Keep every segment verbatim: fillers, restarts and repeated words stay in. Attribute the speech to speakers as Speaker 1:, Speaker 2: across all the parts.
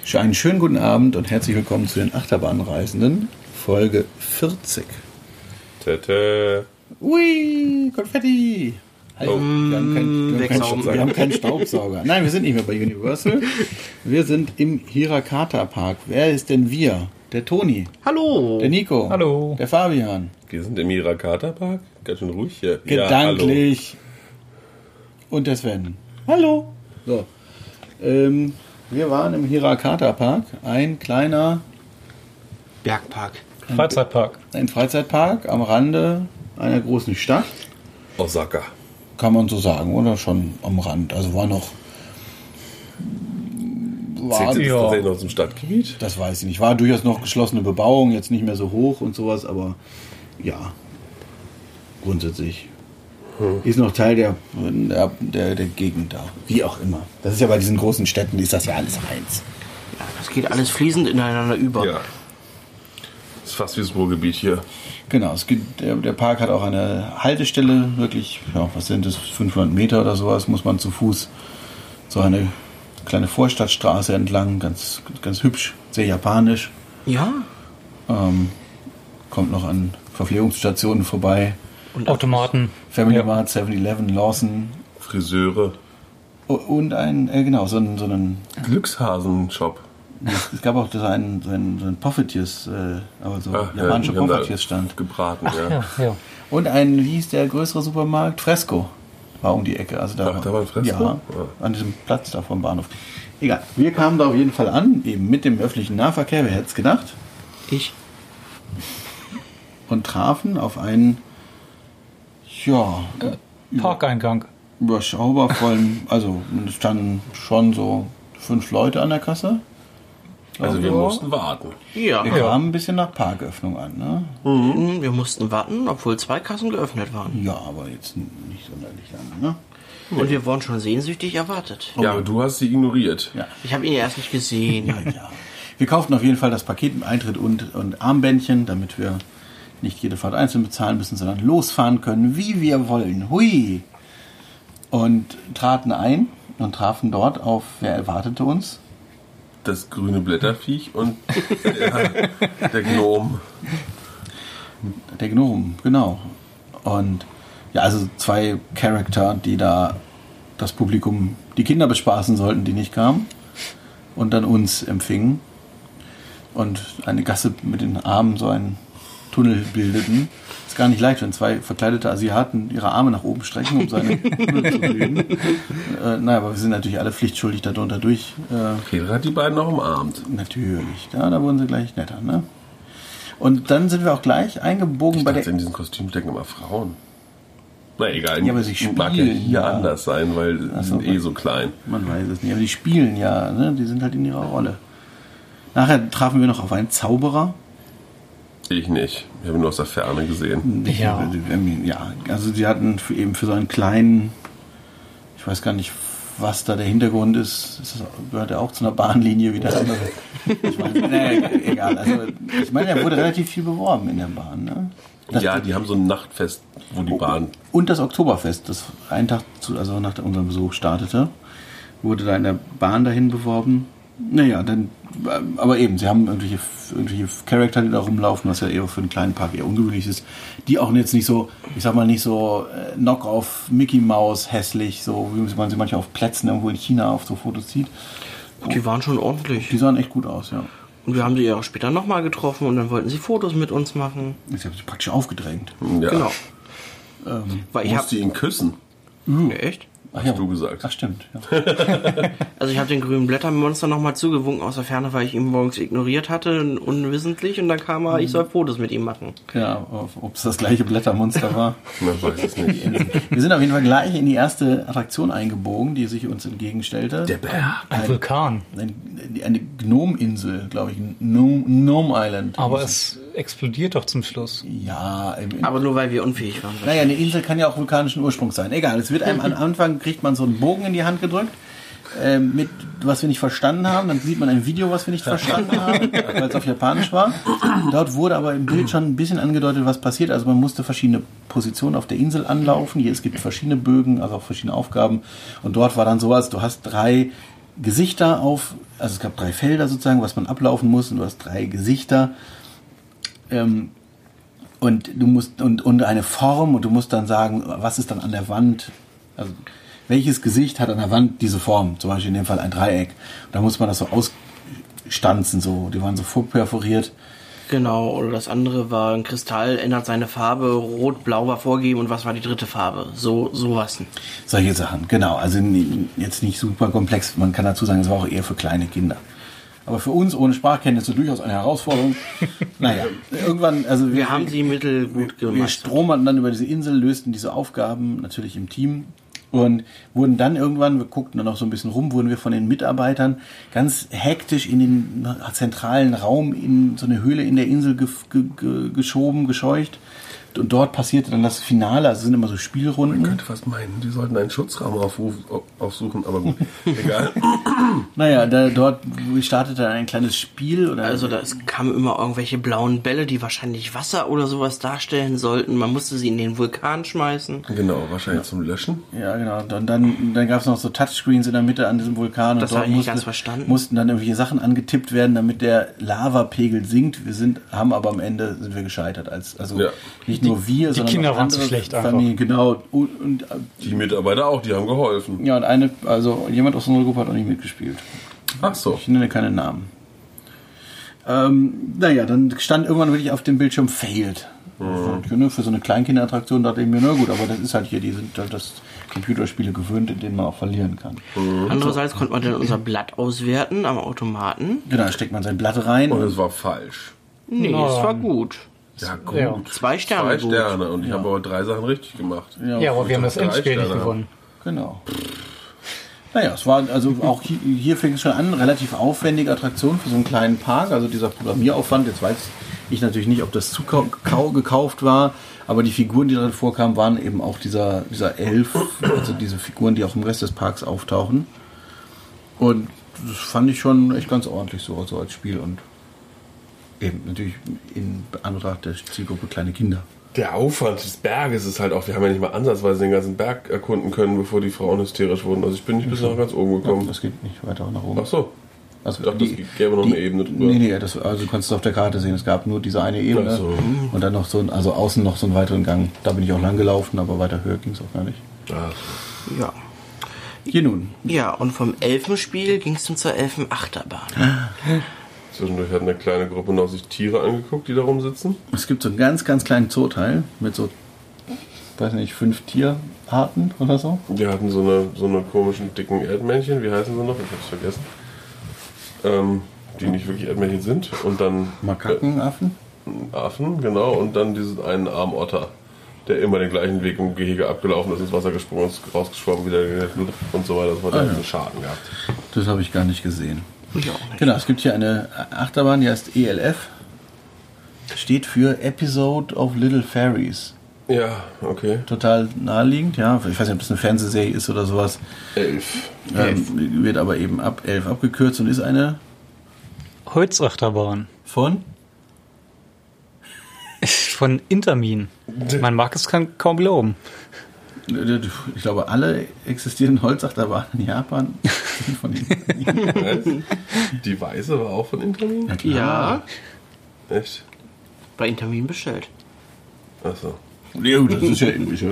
Speaker 1: Einen schönen guten Abend und herzlich willkommen zu den Achterbahnreisenden, Folge vierzig.
Speaker 2: Tete.
Speaker 1: Ui, Konfetti! Also,
Speaker 3: oh.
Speaker 1: wir, haben kein, wir, haben kein, wir haben keinen Staubsauger. Nein, wir sind nicht mehr bei Universal. Wir sind im Hirakata Park. Wer ist denn wir? Der Toni.
Speaker 3: Hallo.
Speaker 1: Der Nico.
Speaker 4: Hallo.
Speaker 1: Der Fabian.
Speaker 2: Wir sind im Hirakata Park? Ganz schön ruhig hier.
Speaker 1: Gedanklich. Ja, und der Sven. Hallo. So. Ähm, wir waren im Hirakata Park. Ein kleiner
Speaker 3: Bergpark.
Speaker 4: Ein Freizeitpark.
Speaker 1: Ein Freizeitpark am Rande einer großen Stadt.
Speaker 2: Osaka.
Speaker 1: Kann man so sagen, oder? Schon am Rand. Also war noch...
Speaker 2: War, Zählt das ja. noch zum Stadtgebiet?
Speaker 1: Das weiß ich nicht. War durchaus noch geschlossene Bebauung, jetzt nicht mehr so hoch und sowas, aber ja, grundsätzlich hm. ist noch Teil der, der, der, der Gegend da. Wie auch immer. Das ist ja bei diesen großen Städten, ist das ja alles eins.
Speaker 3: Ja, das geht alles fließend ineinander über.
Speaker 2: Ja. Das ist fast wie das Ruhrgebiet hier.
Speaker 1: Genau, es gibt, der, der Park hat auch eine Haltestelle, wirklich, ja, was sind das, fünfhundert Meter oder sowas, muss man zu Fuß so eine kleine Vorstadtstraße entlang, ganz, ganz hübsch, sehr japanisch.
Speaker 3: Ja.
Speaker 1: Ähm, kommt noch an Verpflegungsstationen vorbei.
Speaker 4: Und Automaten.
Speaker 1: Family
Speaker 4: ja.
Speaker 1: Mart, seven eleven, Lawson.
Speaker 2: Friseure.
Speaker 1: Und ein, äh, genau, so einen, so einen
Speaker 2: Glückshasen-Shop.
Speaker 1: Es gab auch so einen, so einen, so einen Poffertjes, äh, aber so
Speaker 2: Ach,
Speaker 1: japanischer
Speaker 2: ja,
Speaker 1: Poffertjes-Stand.
Speaker 2: Gebraten,
Speaker 4: Ach,
Speaker 2: ja.
Speaker 4: ja, ja.
Speaker 1: Und ein, wie hieß der größere Supermarkt? Fresco. War um die Ecke. Also da,
Speaker 2: Ach, da war ein Fresco?
Speaker 1: Ja, an diesem Platz da vom Bahnhof. Egal. Wir kamen da auf jeden Fall an, eben mit dem öffentlichen Nahverkehr, wer hätte es gedacht?
Speaker 3: Ich.
Speaker 1: Und trafen auf einen, ja,
Speaker 4: Parkeingang.
Speaker 1: Überschaubar vollen, also es standen schon so fünf Leute an der Kasse.
Speaker 2: Also wir
Speaker 1: ja.
Speaker 2: mussten warten.
Speaker 3: Ja.
Speaker 1: Wir kamen ein bisschen nach Parköffnung an, ne?
Speaker 3: Mhm. Wir mussten warten, obwohl zwei Kassen geöffnet waren.
Speaker 1: Ja, aber jetzt nicht sonderlich lange, ne?
Speaker 3: Und wir wurden schon sehnsüchtig erwartet.
Speaker 2: Ja, aber du hast sie ignoriert.
Speaker 1: Ja.
Speaker 3: Ich habe ihn erst nicht gesehen.
Speaker 1: Ja, ja. Wir kauften auf jeden Fall das Paket mit Eintritt und, und Armbändchen, damit wir nicht jede Fahrt einzeln bezahlen müssen, sondern losfahren können, wie wir wollen. Hui! Und traten ein und trafen dort auf, wer erwartete uns?
Speaker 2: Das grüne Blätterviech und der, der Gnom.
Speaker 1: Der Gnom, genau. Und ja, also zwei Charakter, die da das Publikum, die Kinder bespaßen sollten, die nicht kamen. Und dann uns empfingen. Und eine Gasse mit den Armen so einen Tunnel bildeten. Ist gar nicht leicht, wenn zwei verkleidete Asiaten ihre Arme nach oben strecken, um seine Tunnel zu bilden. Äh, naja, aber wir sind natürlich alle pflichtschuldig darunter durch. Äh,
Speaker 2: Peter hat die beiden noch umarmt.
Speaker 1: Natürlich. Ja, da wurden sie gleich netter, ne? Und dann sind wir auch gleich eingebogen
Speaker 2: ich
Speaker 1: bei
Speaker 2: dachte,
Speaker 1: der...
Speaker 2: in diesem Kostüm stecken immer Frauen. Na egal,
Speaker 1: ja, aber sie spielen,
Speaker 2: mag ja hier
Speaker 1: ja.
Speaker 2: anders sein, weil sie
Speaker 1: Ach so,
Speaker 2: sind eh so klein.
Speaker 1: Man weiß es nicht, aber die spielen ja, ne? Die sind halt in ihrer Rolle. Nachher trafen wir noch auf einen Zauberer.
Speaker 2: Ich nicht. Ich habe ihn nur aus der Ferne gesehen.
Speaker 4: Ja.
Speaker 1: Ja, also sie hatten für eben für so einen kleinen, ich weiß gar nicht, was da der Hintergrund ist. Das gehört ja auch zu einer Bahnlinie wie der andere. Ich meine, naja, egal. Also ich meine, er wurde relativ viel beworben in der Bahn. Ne? Das
Speaker 2: ja, die haben so ein Nachtfest, wo die Bahn...
Speaker 1: Und das Oktoberfest, das einen Tag, zu, also nach unserem Besuch startete, wurde da in der Bahn dahin beworben. Naja, dann, aber eben, sie haben irgendwelche, irgendwelche Charakter, die da rumlaufen, was ja eher für einen kleinen Park eher ungewöhnlich ist, die auch jetzt nicht so, ich sag mal, nicht so äh, Knock-off Mickey Mouse hässlich, so wie man sie manchmal auf Plätzen irgendwo in China auf so Fotos sieht.
Speaker 3: Die waren schon ordentlich.
Speaker 1: Die sahen echt gut aus, ja.
Speaker 3: Und wir haben sie ja auch später nochmal getroffen und dann wollten sie Fotos mit uns machen.
Speaker 1: Ich habe sie praktisch aufgedrängt.
Speaker 2: Ja.
Speaker 3: Genau.
Speaker 1: Ähm,
Speaker 3: Weil ich
Speaker 2: musste
Speaker 3: hab,
Speaker 2: ihn küssen,
Speaker 3: nee, echt?
Speaker 1: ach,
Speaker 2: hast du gesagt.
Speaker 1: Ach, stimmt. Ja.
Speaker 3: Also ich habe den grünen Blättermonster nochmal zugewunken aus der Ferne, weil ich ihn morgens ignoriert hatte, unwissentlich. Und dann kam er, ich soll Fotos mit ihm machen.
Speaker 1: Ja, ob es das gleiche Blättermonster war.
Speaker 2: Man weiß es nicht.
Speaker 1: Wir sind auf jeden Fall gleich in die erste Attraktion eingebogen, die sich uns entgegenstellte.
Speaker 2: Der Bär.
Speaker 4: Ein Vulkan.
Speaker 1: Eine, eine Gnome-Insel, glaube ich. Gnome, Gnome Island.
Speaker 4: Aber es explodiert doch zum Schluss.
Speaker 1: Ja, im,
Speaker 3: Aber nur weil wir unfähig waren.
Speaker 1: naja, eine Insel kann ja auch vulkanischen Ursprungs sein. Egal, es wird einem am Anfang, kriegt man so einen Bogen in die Hand gedrückt, äh, mit was wir nicht verstanden haben. Dann sieht man ein Video, was wir nicht verstanden haben, weil es auf Japanisch war. Dort wurde aber im Bild schon ein bisschen angedeutet, was passiert. Also man musste verschiedene Positionen auf der Insel anlaufen. Hier, es gibt verschiedene Bögen, also auch verschiedene Aufgaben. Und dort war dann sowas, du hast drei Gesichter auf, also es gab drei Felder sozusagen, was man ablaufen muss und du hast drei Gesichter. Ähm, und du musst und, und eine Form und du musst dann sagen, was ist dann an der Wand, also welches Gesicht hat an der Wand diese Form, zum Beispiel in dem Fall ein Dreieck. Und da muss man das so ausstanzen, so, die waren so vorperforiert.
Speaker 3: Genau, oder das andere war ein Kristall, ändert seine Farbe, rot, blau war vorgegeben und was war die dritte Farbe? So, sowas.
Speaker 1: Solche Sachen, genau, also n- jetzt nicht super komplex, man kann dazu sagen, es war auch eher für kleine Kinder. Aber für uns ohne Sprachkenntnisse durchaus eine Herausforderung. Naja, irgendwann, also wir,
Speaker 3: Wir haben sie mittelgut
Speaker 1: wir
Speaker 3: gemeistert.
Speaker 1: stromerten dann über diese Insel, lösten diese Aufgaben natürlich im Team und wurden dann irgendwann, wir guckten dann auch so ein bisschen rum, wurden wir von den Mitarbeitern ganz hektisch in den zentralen Raum, in so eine Höhle in der Insel ge- ge- ge- geschoben, gescheucht. Und dort passierte dann das Finale, also es sind immer so Spielrunden.
Speaker 2: Man könnte fast meinen, die sollten einen Schutzraum aufruf, aufsuchen, aber gut, egal.
Speaker 1: Naja, da, dort startete dann ein kleines Spiel. Oder
Speaker 3: Also da es kamen immer irgendwelche blauen Bälle, die wahrscheinlich Wasser oder sowas darstellen sollten. Man musste sie in den Vulkan schmeißen.
Speaker 2: Genau, wahrscheinlich zum Löschen.
Speaker 1: Ja, genau. Dann, dann, dann gab es noch so Touchscreens in der Mitte an diesem Vulkan.
Speaker 3: Das
Speaker 1: und
Speaker 3: habe
Speaker 1: dort
Speaker 3: ich nicht
Speaker 1: musste,
Speaker 3: ganz verstanden.
Speaker 1: mussten dann irgendwelche Sachen angetippt werden, damit der Lavapegel sinkt. Wir sind, haben aber am Ende sind wir gescheitert. Als, also
Speaker 2: Ja.
Speaker 1: nicht nur wir,
Speaker 4: die
Speaker 1: sondern
Speaker 4: Kinder
Speaker 1: auch
Speaker 4: waren zu
Speaker 1: andere
Speaker 4: schlecht einfach.
Speaker 1: Familien. Genau. Und, und,
Speaker 2: Die Mitarbeiter auch, die haben geholfen.
Speaker 1: ja, und eine, also jemand aus unserer Gruppe hat auch nicht mitgespielt.
Speaker 2: Ach so.
Speaker 1: Ich nenne keine Namen. Ähm, naja, dann stand irgendwann wirklich auf dem Bildschirm Failed. Mhm. Für so eine Kleinkinderattraktion dachte ich mir, na gut, aber das ist halt hier, die sind halt das Computerspiele gewöhnt, in denen man auch verlieren kann.
Speaker 3: Andererseits konnte man dann unser Blatt auswerten am Automaten.
Speaker 1: Genau, da steckt man sein Blatt rein.
Speaker 2: Und es war falsch.
Speaker 3: Nee,
Speaker 4: Nein.
Speaker 3: es war gut.
Speaker 2: Ja, gut.
Speaker 4: Ja.
Speaker 3: Zwei Sterne
Speaker 2: Zwei
Speaker 3: gut.
Speaker 2: Sterne. Und ich habe aber drei Sachen richtig gemacht.
Speaker 4: Ja, aber wir haben das
Speaker 2: drei
Speaker 4: Endspiel nicht
Speaker 2: Sterne
Speaker 4: gewonnen.
Speaker 1: Genau. Naja, es war also auch hier, hier fing es schon an, relativ aufwendige Attraktion für so einen kleinen Park. Also dieser Programmieraufwand, jetzt weiß ich natürlich nicht, ob das zukau- gekauft war, aber die Figuren, die darin vorkamen, waren eben auch dieser, dieser Elf, also diese Figuren, die auch im Rest des Parks auftauchen. Und das fand ich schon echt ganz ordentlich so also als Spiel und eben natürlich in Anbetracht der Zielgruppe kleine Kinder.
Speaker 2: Der Aufwand des Berges ist halt auch, wir haben ja nicht mal ansatzweise den ganzen Berg erkunden können, bevor die Frauen hysterisch wurden. Also ich bin nicht bis nach ganz oben gekommen.
Speaker 1: Das geht nicht weiter nach oben.
Speaker 2: Ach so.
Speaker 1: Also
Speaker 2: Ich dachte, es gäbe noch eine Ebene drüber.
Speaker 1: Nee, nee, das, also du kannst es auf der Karte sehen. Es gab nur diese eine Ebene
Speaker 2: Ach so.
Speaker 1: und dann noch so, ein, also außen noch so einen weiteren Gang. Da bin ich auch lang gelaufen, aber weiter höher ging es auch gar nicht.
Speaker 2: Ach,
Speaker 3: Ja.
Speaker 1: Hier nun.
Speaker 3: Ja, und vom Elfenspiel ging es dann zur Elfenachterbahn.
Speaker 2: zwischendurch hat eine kleine Gruppe noch sich Tiere angeguckt, die da rumsitzen.
Speaker 1: Es gibt so einen ganz, ganz kleinen Zooteil mit so, weiß nicht, fünf Tierarten oder so.
Speaker 2: Die hatten so eine, so eine komischen dicken Erdmännchen, wie heißen sie noch? Ich hab's vergessen. Ähm, die nicht wirklich Erdmännchen sind. Und dann
Speaker 1: Makakenaffen.
Speaker 2: äh, Affen, genau. Und dann diesen einen armen Otter, der immer den gleichen Weg im Gehege abgelaufen ist, ins Wasser gesprungen ist, rausgeschwommen, wieder und so weiter. Das hat
Speaker 1: Ah,
Speaker 2: ah,
Speaker 1: ja.
Speaker 2: einen Schaden gehabt.
Speaker 1: Das habe ich gar nicht gesehen.
Speaker 3: Ich auch nicht.
Speaker 1: Genau, es gibt hier eine Achterbahn, die heißt E L F. Steht für Episode of Little Fairies.
Speaker 2: Ja, okay.
Speaker 1: Total naheliegend, ja. Ich weiß nicht, ob das eine Fernsehserie ist oder sowas.
Speaker 2: Elf.
Speaker 1: Ähm, wird aber eben ab elf abgekürzt und ist eine
Speaker 4: Holzachterbahn
Speaker 1: von?
Speaker 4: von Intermin. Man mag es kaum glauben.
Speaker 1: Ich glaube, alle existierenden Holzachterbahnen in Japan sind von Intermin.
Speaker 2: Die Weiße war auch von Intermin?
Speaker 1: Ja, klar.
Speaker 3: Ja,
Speaker 2: Echt?
Speaker 3: bei Intermin bestellt.
Speaker 2: Achso.
Speaker 1: Ja, das ist ja ähnlich. Ja.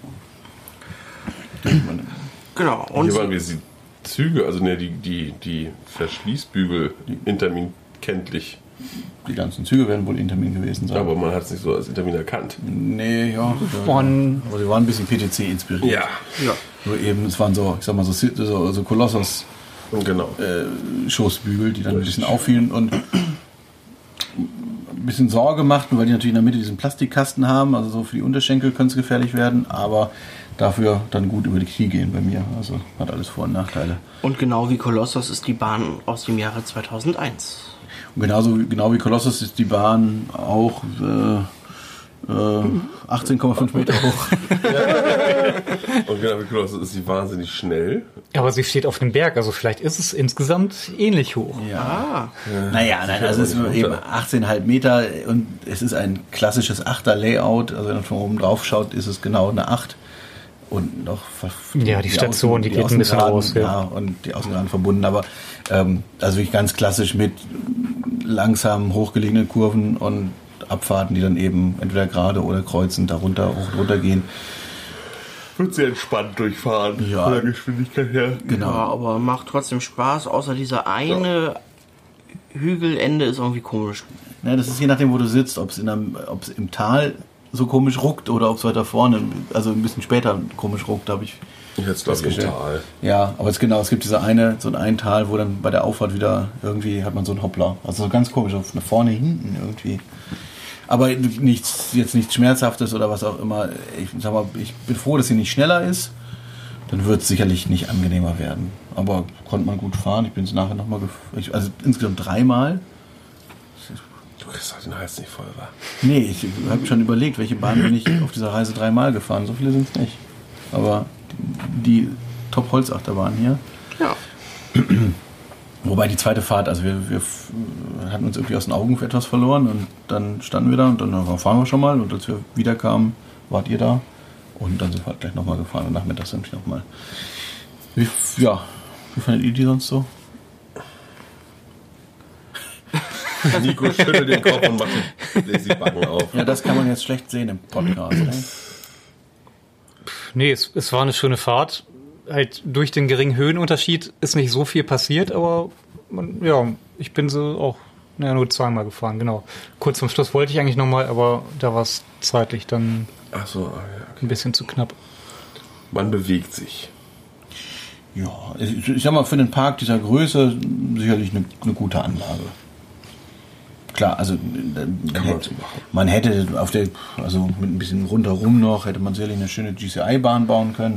Speaker 3: Genau.
Speaker 2: Und
Speaker 3: Und
Speaker 2: hier waren wir die Züge, also ne, die, die, die Verschließbügel Intermin kenntlich.
Speaker 1: Die ganzen Züge werden wohl Intermin gewesen sein.
Speaker 2: Aber man hat es nicht so als Intermin erkannt.
Speaker 1: Nee, ja.
Speaker 4: Von
Speaker 1: Aber sie waren ein bisschen P T C inspiriert.
Speaker 2: Ja.
Speaker 3: ja.
Speaker 1: Nur eben, es waren so, ich sag mal, so, so, so Kolossos
Speaker 2: Und genau.
Speaker 1: äh, Schoßbügel, die dann ein bisschen auffielen und ein bisschen Sorge machten, weil die natürlich in der Mitte diesen Plastikkasten haben, also so für die Unterschenkel könnte es gefährlich werden, aber dafür dann gut über die Knie gehen bei mir. Also hat alles Vor- und Nachteile.
Speaker 3: Und genau wie Kolossos ist die Bahn aus dem Jahre zweitausendeins.
Speaker 1: Und genauso genau wie Kolossus ist die Bahn auch äh, äh, achtzehn Komma fünf Meter hoch.
Speaker 2: Und genau wie Kolossus ist sie wahnsinnig schnell.
Speaker 4: aber sie steht auf dem Berg, also vielleicht ist es insgesamt ähnlich hoch.
Speaker 3: Ah.
Speaker 1: Naja, nein, also es ist
Speaker 2: aber nicht
Speaker 1: eben
Speaker 2: runter.
Speaker 1: achtzehn Komma fünf Meter und es ist ein klassisches Achter-Layout. Also wenn man von oben drauf schaut, ist es genau eine acht. unten noch.
Speaker 4: Ja, die Station,
Speaker 1: Außen,
Speaker 4: die geht ein bisschen
Speaker 1: Außengraden,
Speaker 4: raus. Ja.
Speaker 1: ja, und die Außengraden verbunden, aber ähm, also wirklich ganz klassisch mit langsam hochgelegenen Kurven und Abfahrten, die dann eben entweder gerade oder kreuzend darunter hoch und runter gehen.
Speaker 2: Wird sehr entspannt durchfahren.
Speaker 1: Ja.
Speaker 2: Von der Geschwindigkeit her.
Speaker 1: Genau.
Speaker 3: Ja, aber macht trotzdem Spaß, außer dieser eine Hügelende ist irgendwie komisch.
Speaker 1: Ja, das ist je nachdem, wo du sitzt, ob es in einem, ob es im Tal so komisch ruckt oder ob es weiter vorne, also ein bisschen später komisch ruckt, habe ich.
Speaker 2: Jetzt glaube ich im Tal.
Speaker 1: Ja, aber es genau, es gibt diese eine, so ein Tal, wo dann bei der Auffahrt wieder irgendwie hat man so einen Hoppler. Also so ganz komisch, auf vorne, hinten irgendwie. Aber nichts, jetzt nichts Schmerzhaftes oder was auch immer. Ich sag mal, ich bin froh, dass sie nicht schneller ist. Dann wird es sicherlich nicht angenehmer werden. Aber konnte man gut fahren. Ich bin es nachher nochmal gefahren. Also insgesamt dreimal.
Speaker 2: Du kriegst halt den Hals nicht voll, wa?
Speaker 1: Nee, ich habe schon überlegt, welche Bahn bin ich auf dieser Reise dreimal gefahren. So viele sind es nicht. Aber die, die Top-Holzachterbahn hier.
Speaker 3: Ja.
Speaker 1: Wobei die zweite Fahrt, also wir, wir hatten uns irgendwie aus den Augen für etwas verloren und dann standen wir da und dann fahren wir schon mal und als wir wiederkamen, wart ihr da und dann sind wir halt gleich nochmal gefahren und nachmittags sind wir nochmal. Wie, ja, wie fandet ihr die sonst so?
Speaker 2: Nico schüttelt den Kopf und macht die Backen auf.
Speaker 1: Ja, das kann man jetzt schlecht sehen im Podcast. Ne?
Speaker 4: Nee, es, es war eine schöne Fahrt. Halt durch den geringen Höhenunterschied ist nicht so viel passiert, aber man, ja, ich bin so auch ja, nur zweimal gefahren, genau. Kurz zum Schluss wollte ich eigentlich nochmal, aber da war es zeitlich dann
Speaker 2: Ach so, ah, ja, okay.
Speaker 4: ein bisschen zu knapp.
Speaker 2: Man bewegt sich.
Speaker 1: Ja, ich, ich sag mal, für einen Park dieser Größe sicherlich eine, eine gute Anlage. Klar, also man hätte, man hätte auf der, also mit ein bisschen rundherum noch, hätte man sicherlich eine schöne G C I-Bahn bauen können.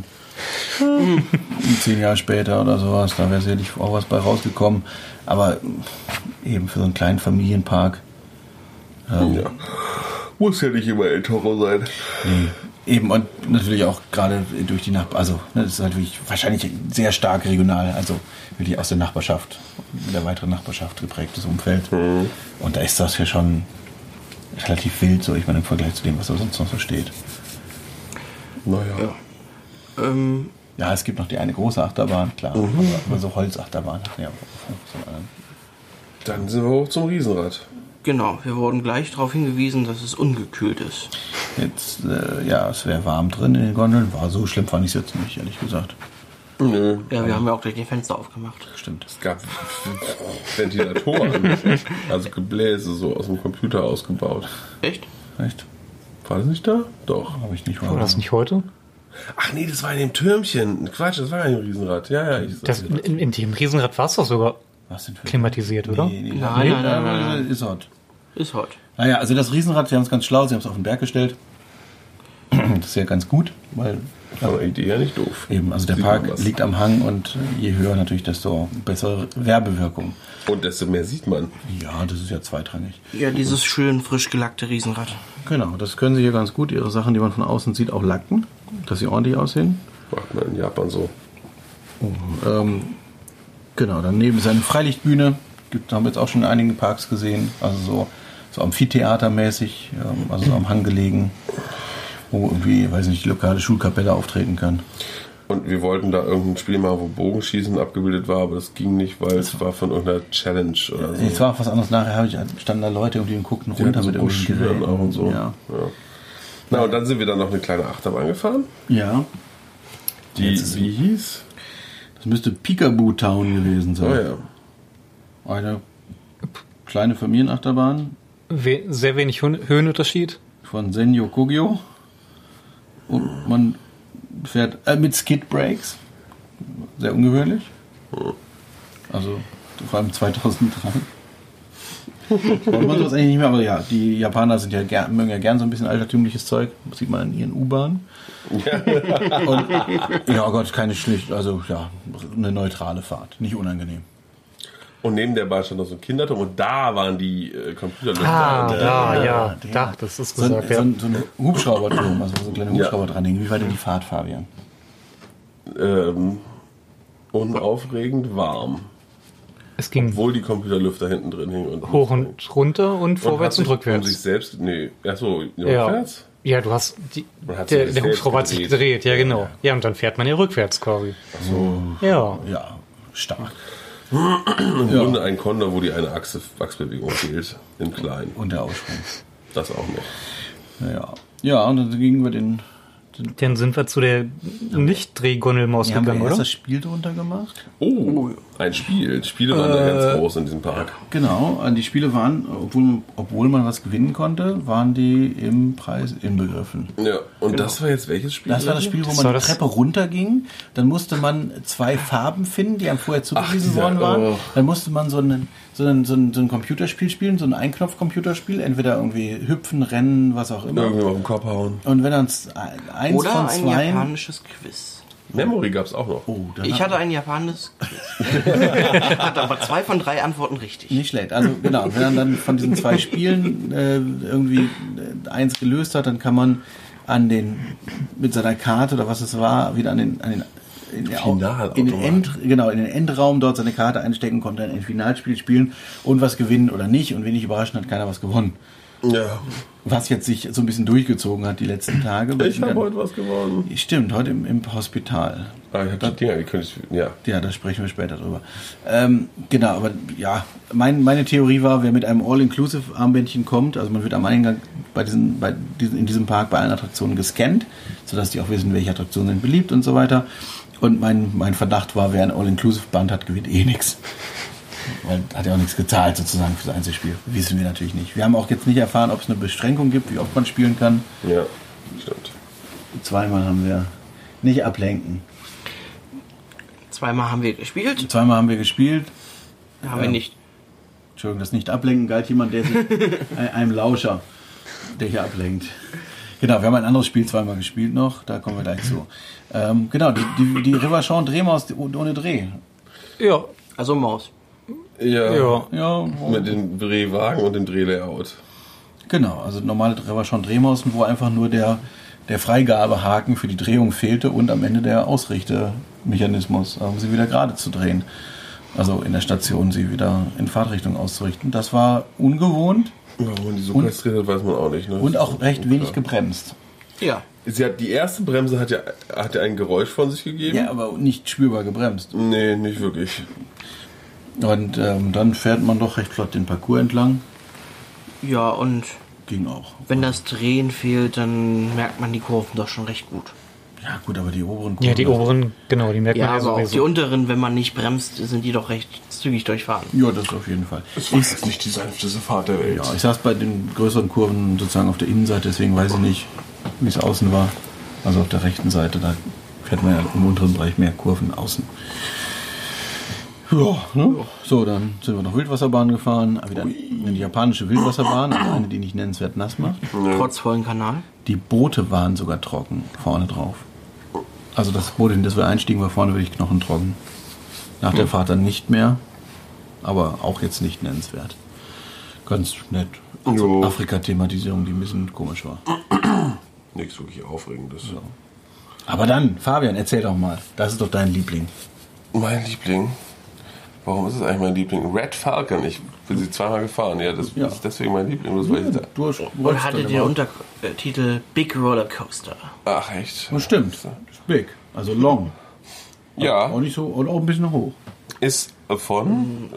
Speaker 1: Zehn Jahre später oder sowas, da wäre sicherlich auch was bei rausgekommen. Aber eben für so einen kleinen Familienpark. Ähm,
Speaker 2: Ja. Muss ja nicht immer El Toro sein.
Speaker 1: Nee, eben und natürlich auch gerade durch die Nachbarschaft, also ne, das ist halt wirklich wahrscheinlich sehr stark regional, also wirklich aus der Nachbarschaft, der weiteren Nachbarschaft geprägtes Umfeld.
Speaker 2: Mhm.
Speaker 1: Und da ist das ja schon relativ wild, so ich meine im Vergleich zu dem, was da sonst noch so steht.
Speaker 2: Naja.
Speaker 3: Ja. Ähm,
Speaker 1: Ja, es gibt noch die eine große Achterbahn, klar,
Speaker 2: Mhm.
Speaker 1: aber, aber so Holzachterbahn hatten ja auch so einen.
Speaker 2: Dann sind wir hoch zum Riesenrad.
Speaker 3: genau, wir wurden gleich darauf hingewiesen, dass es ungekühlt ist.
Speaker 1: Jetzt, äh, ja, es wäre warm drin in den Gondeln, war so schlimm fand ich es jetzt nicht, ehrlich gesagt.
Speaker 2: Nö.
Speaker 3: Ja, wir haben ja auch gleich die Fenster aufgemacht.
Speaker 1: Stimmt.
Speaker 2: Es gab Ventilatoren, also Gebläse so aus dem Computer ausgebaut.
Speaker 3: Echt?
Speaker 1: Echt?
Speaker 2: War das nicht da? Doch.
Speaker 1: Habe ich nicht
Speaker 4: War das nicht heute?
Speaker 2: Ach nee, das war in dem Türmchen. Quatsch, das war gar nicht im Riesenrad. Ja, ja. Ich
Speaker 4: Das, in, in dem Riesenrad war es doch sogar
Speaker 1: Was denn für
Speaker 4: klimatisiert, oder?
Speaker 1: Nee, nee,
Speaker 3: Nein,
Speaker 1: nee,
Speaker 3: nein, nein, nein, nein.
Speaker 1: Ist hot.
Speaker 3: Ist hot.
Speaker 1: Naja, also das Riesenrad, sie haben es ganz schlau, sie haben es auf den Berg gestellt. Das ist ja ganz gut, weil
Speaker 2: aber Idee ja nicht doof.
Speaker 1: eben, also der
Speaker 2: Sieht
Speaker 1: Park
Speaker 2: man was.
Speaker 1: liegt am Hang und je höher natürlich, desto bessere Werbewirkung.
Speaker 2: Und desto mehr sieht man.
Speaker 1: Ja, das ist ja zweitrangig.
Speaker 3: Ja, dieses schön frisch gelackte Riesenrad.
Speaker 1: Genau, das können sie hier ganz gut, ihre Sachen, die man von außen sieht, auch lacken, dass sie ordentlich aussehen.
Speaker 2: Macht man in Japan so.
Speaker 1: Ähm, genau, daneben ist eine Freilichtbühne, gibt, haben wir jetzt auch schon in einigen Parks gesehen, also so, so Amphitheatermäßig, ähm, also so am Hang gelegen, wo irgendwie, weiß nicht, die lokale Schulkapelle auftreten kann.
Speaker 2: Und wir wollten da irgendein Spiel machen, wo Bogenschießen abgebildet war, aber das ging nicht, weil es war von irgendeiner Challenge oder so.
Speaker 1: Es war auch was anderes, nachher habe ich, standen da Leute irgendwie und guckten
Speaker 2: Die
Speaker 1: runter
Speaker 2: hatten so
Speaker 1: mit irgendwelchen
Speaker 2: Broschüren
Speaker 1: Geräten.
Speaker 2: auch und so.
Speaker 1: Ja.
Speaker 2: Ja. Na, und dann sind wir dann noch eine kleine Achterbahn gefahren,
Speaker 1: ja,
Speaker 2: die,
Speaker 1: Jetzt ist-
Speaker 2: wie hieß?
Speaker 1: das müsste Peekaboo Town gewesen sein.
Speaker 2: Oh ja.
Speaker 1: Eine kleine Familienachterbahn
Speaker 4: We sehr wenig Höhen- Höhenunterschied.
Speaker 1: von Senyo Kogyo. Und man fährt äh, mit Skid Brakes. Sehr ungewöhnlich. Also vor allem zweitausenddrei. Wollte man sowas eigentlich nicht mehr, aber ja, die Japaner sind ja gern, mögen ja gern so ein bisschen altertümliches Zeug. Das sieht man in ihren U-Bahnen. Und, ja Gott, keine schlicht, also ja, eine neutrale Fahrt. Nicht unangenehm.
Speaker 2: Und neben der Bahn stand noch so ein Kinderturm und da waren die äh, Computerlüfter.
Speaker 4: Ah,
Speaker 2: Und, äh,
Speaker 4: da, ja,
Speaker 1: der.
Speaker 4: da, das ist
Speaker 1: So ein,
Speaker 4: gesagt,
Speaker 1: so
Speaker 4: ja.
Speaker 1: ein, so ein Hubschrauberturm, also wo so ein kleiner
Speaker 2: Ja.
Speaker 1: Hubschrauber dran hängen. Wie war denn die Fahrt, Fabian?
Speaker 2: ähm, unaufregend warm.
Speaker 4: Es ging
Speaker 2: Obwohl die Computerlüfter hinten drin hingen. Und
Speaker 4: hoch und runter und vorwärts und,
Speaker 2: hat sich Um sich
Speaker 4: rückwärts.
Speaker 2: selbst, nee, achso,
Speaker 4: Ja.
Speaker 2: rückwärts?
Speaker 4: Ja, du hast die,
Speaker 2: Man hat
Speaker 4: der,
Speaker 2: sich
Speaker 4: der
Speaker 2: selbst
Speaker 4: Hubschrauber hat sich
Speaker 2: gedreht.
Speaker 4: gedreht, ja genau. Ja, und dann fährt man ja rückwärts quasi.
Speaker 2: So.
Speaker 4: Ja.
Speaker 1: Ja, stark.
Speaker 2: Im Grunde ein Condor, wo die eine Achse, Achsbewegung fehlt, in klein.
Speaker 1: Und der Aufschwung.
Speaker 2: Das auch noch.
Speaker 1: Ja. Ja, und dann gingen wir den.
Speaker 4: Dann sind wir zu der Nicht-Drehgondelmaus
Speaker 1: Wir haben
Speaker 4: gegangen,
Speaker 1: wir erst
Speaker 4: oder?
Speaker 1: das Spiel drunter gemacht.
Speaker 2: Oh, ein Spiel. Spiele waren da ganz groß in diesem Park.
Speaker 1: Genau, die Spiele waren, obwohl, obwohl man was gewinnen konnte, waren die im Preis inbegriffen.
Speaker 2: Ja, und das war jetzt welches Spiel?
Speaker 1: Das war das Spiel, wo
Speaker 4: Das
Speaker 1: man
Speaker 4: war
Speaker 1: die
Speaker 4: das-
Speaker 1: Treppe runterging. Dann musste man zwei Farben finden, die einem vorher zugewiesen
Speaker 2: dieser-
Speaker 1: worden waren.
Speaker 2: oh.
Speaker 1: Dann musste man so ein, so, ein, so, ein, so ein Computerspiel spielen, so ein Einknopf-Computerspiel. Entweder irgendwie hüpfen, rennen, was auch immer.
Speaker 2: Irgendwie auf den Kopf hauen.
Speaker 1: Und wenn dann z- eins
Speaker 3: Oder
Speaker 1: von
Speaker 3: ein
Speaker 1: zwei...
Speaker 3: japanisches Quiz.
Speaker 2: Memory gab's auch noch.
Speaker 1: Oh, dann
Speaker 3: Ich
Speaker 1: hat-
Speaker 3: hatte ein japanisches Quiz. Hatte aber zwei von drei Antworten richtig.
Speaker 1: Nicht schlecht. Also genau, wenn man dann von diesen zwei Spielen äh, irgendwie äh, eins gelöst hat, dann kann man an den mit seiner Karte oder was es war, wieder an den an den in, der-
Speaker 2: Finalautomat.
Speaker 1: in den End, genau, in den Endraum dort seine Karte einstecken, konnte dann ein Finalspiel spielen und was gewinnen oder nicht. Und wenig überraschend hat keiner was gewonnen.
Speaker 2: Ja.
Speaker 1: Was jetzt sich so ein bisschen durchgezogen hat die letzten Tage.
Speaker 2: Ich habe heute was gewonnen.
Speaker 1: Stimmt, heute im, im Hospital.
Speaker 2: Ah, ich habe die Dinger gekündigt. Ja.
Speaker 1: Ja, da sprechen wir später drüber. Ähm, genau, aber ja, mein, meine Theorie war, wer mit einem All-Inclusive-Armbändchen kommt, also man wird am Eingang bei diesen, bei diesen, in diesem Park bei allen Attraktionen gescannt, sodass die auch wissen, welche Attraktionen sind beliebt und so weiter. Und mein, mein Verdacht war, wer ein All-Inclusive-Band hat, gewinnt eh nichts. Weil hat ja auch nichts gezahlt sozusagen für das Einzelspiel. Wissen wir natürlich nicht. Wir haben auch jetzt nicht erfahren, ob es eine Beschränkung gibt, wie oft man spielen kann.
Speaker 2: Ja, stimmt.
Speaker 1: Zweimal haben wir nicht ablenken.
Speaker 3: Zweimal haben wir gespielt,
Speaker 1: Zweimal haben wir gespielt.
Speaker 3: haben wir
Speaker 1: Ähm,
Speaker 3: nicht.
Speaker 1: Entschuldigung, das nicht ablenken galt jemand, der sich ein- einem Lauscher, der hier ablenkt. Genau, wir haben ein anderes Spiel zweimal gespielt noch, da kommen wir gleich zu. Ähm, genau, die, die, die Riverchon Drehmaus ohne Dreh.
Speaker 4: Ja.
Speaker 3: Also Maus.
Speaker 2: Ja.
Speaker 4: Ja.
Speaker 1: Ja,
Speaker 2: Mit dem Drehwagen und dem Drehlayout.
Speaker 1: genau, also normale Riverchon Drehmaus, wo einfach nur der, der Freigabehaken für die Drehung fehlte und am Ende der Ausrichtemechanismus, um sie wieder gerade zu drehen. Also in der Station sie wieder in Fahrtrichtung auszurichten. Das war ungewohnt
Speaker 2: Warum die so
Speaker 1: Und-
Speaker 2: kastriert hat, weiß man auch nicht. Ne?
Speaker 1: und auch recht wenig gebremst.
Speaker 3: Ja.
Speaker 2: Sie hat, die erste Bremse hat ja, hat ja ein Geräusch von sich gegeben.
Speaker 1: Ja, aber nicht spürbar gebremst.
Speaker 2: Nee, nicht wirklich.
Speaker 1: Und ähm, dann fährt man doch recht flott den Parcours entlang.
Speaker 3: Ja, und
Speaker 1: Ging auch.
Speaker 3: wenn das Drehen fehlt, dann merkt man die Kurven doch schon recht gut.
Speaker 1: Ja gut, aber die oberen Kurven...
Speaker 4: Ja, die oberen, genau, die merkt
Speaker 3: Ja,
Speaker 4: man ja
Speaker 3: aber auch die
Speaker 4: sowieso.
Speaker 3: unteren, wenn man nicht bremst, sind die doch recht zügig durchfahren.
Speaker 1: Ja, das auf jeden Fall.
Speaker 2: Es war jetzt nicht die sanfteste Fahrt der Welt.
Speaker 1: Ja, ich saß bei den größeren Kurven sozusagen auf der Innenseite, deswegen weiß ich nicht, wie es außen war. Also auf der rechten Seite, da fährt man ja im unteren Bereich mehr Kurven außen. Ja, ne? So, dann sind wir noch Wildwasserbahn gefahren. Wieder eine japanische Wildwasserbahn, also eine, die nicht nennenswert nass macht.
Speaker 3: Trotz vollen Kanal.
Speaker 1: Die Boote waren sogar trocken, vorne drauf. Also das Boot, in das wir einstiegen, war vorne wirklich knochentrocken. Nach der Fahrt dann nicht mehr, aber auch jetzt nicht nennenswert. Ganz nett. Also
Speaker 2: Jo.
Speaker 1: Afrika-Thematisierung, die ein bisschen komisch war.
Speaker 2: Nichts wirklich Aufregendes.
Speaker 1: Aber dann, Fabian, erzähl doch mal. Das ist doch dein Liebling.
Speaker 2: Mein Liebling. Warum ist es eigentlich mein Liebling? Red Falcon. Ich bin sie zweimal gefahren. Ja, das
Speaker 1: Ja.
Speaker 2: ist deswegen mein Liebling. Das weiß ich da.
Speaker 1: Du hast,
Speaker 3: Und hatte den Untertitel Big Roller Coaster.
Speaker 2: Ach, echt?
Speaker 1: Das stimmt. Big, also long. Auch
Speaker 2: Ja,
Speaker 1: nicht so, und auch ein bisschen hoch.
Speaker 2: ist von.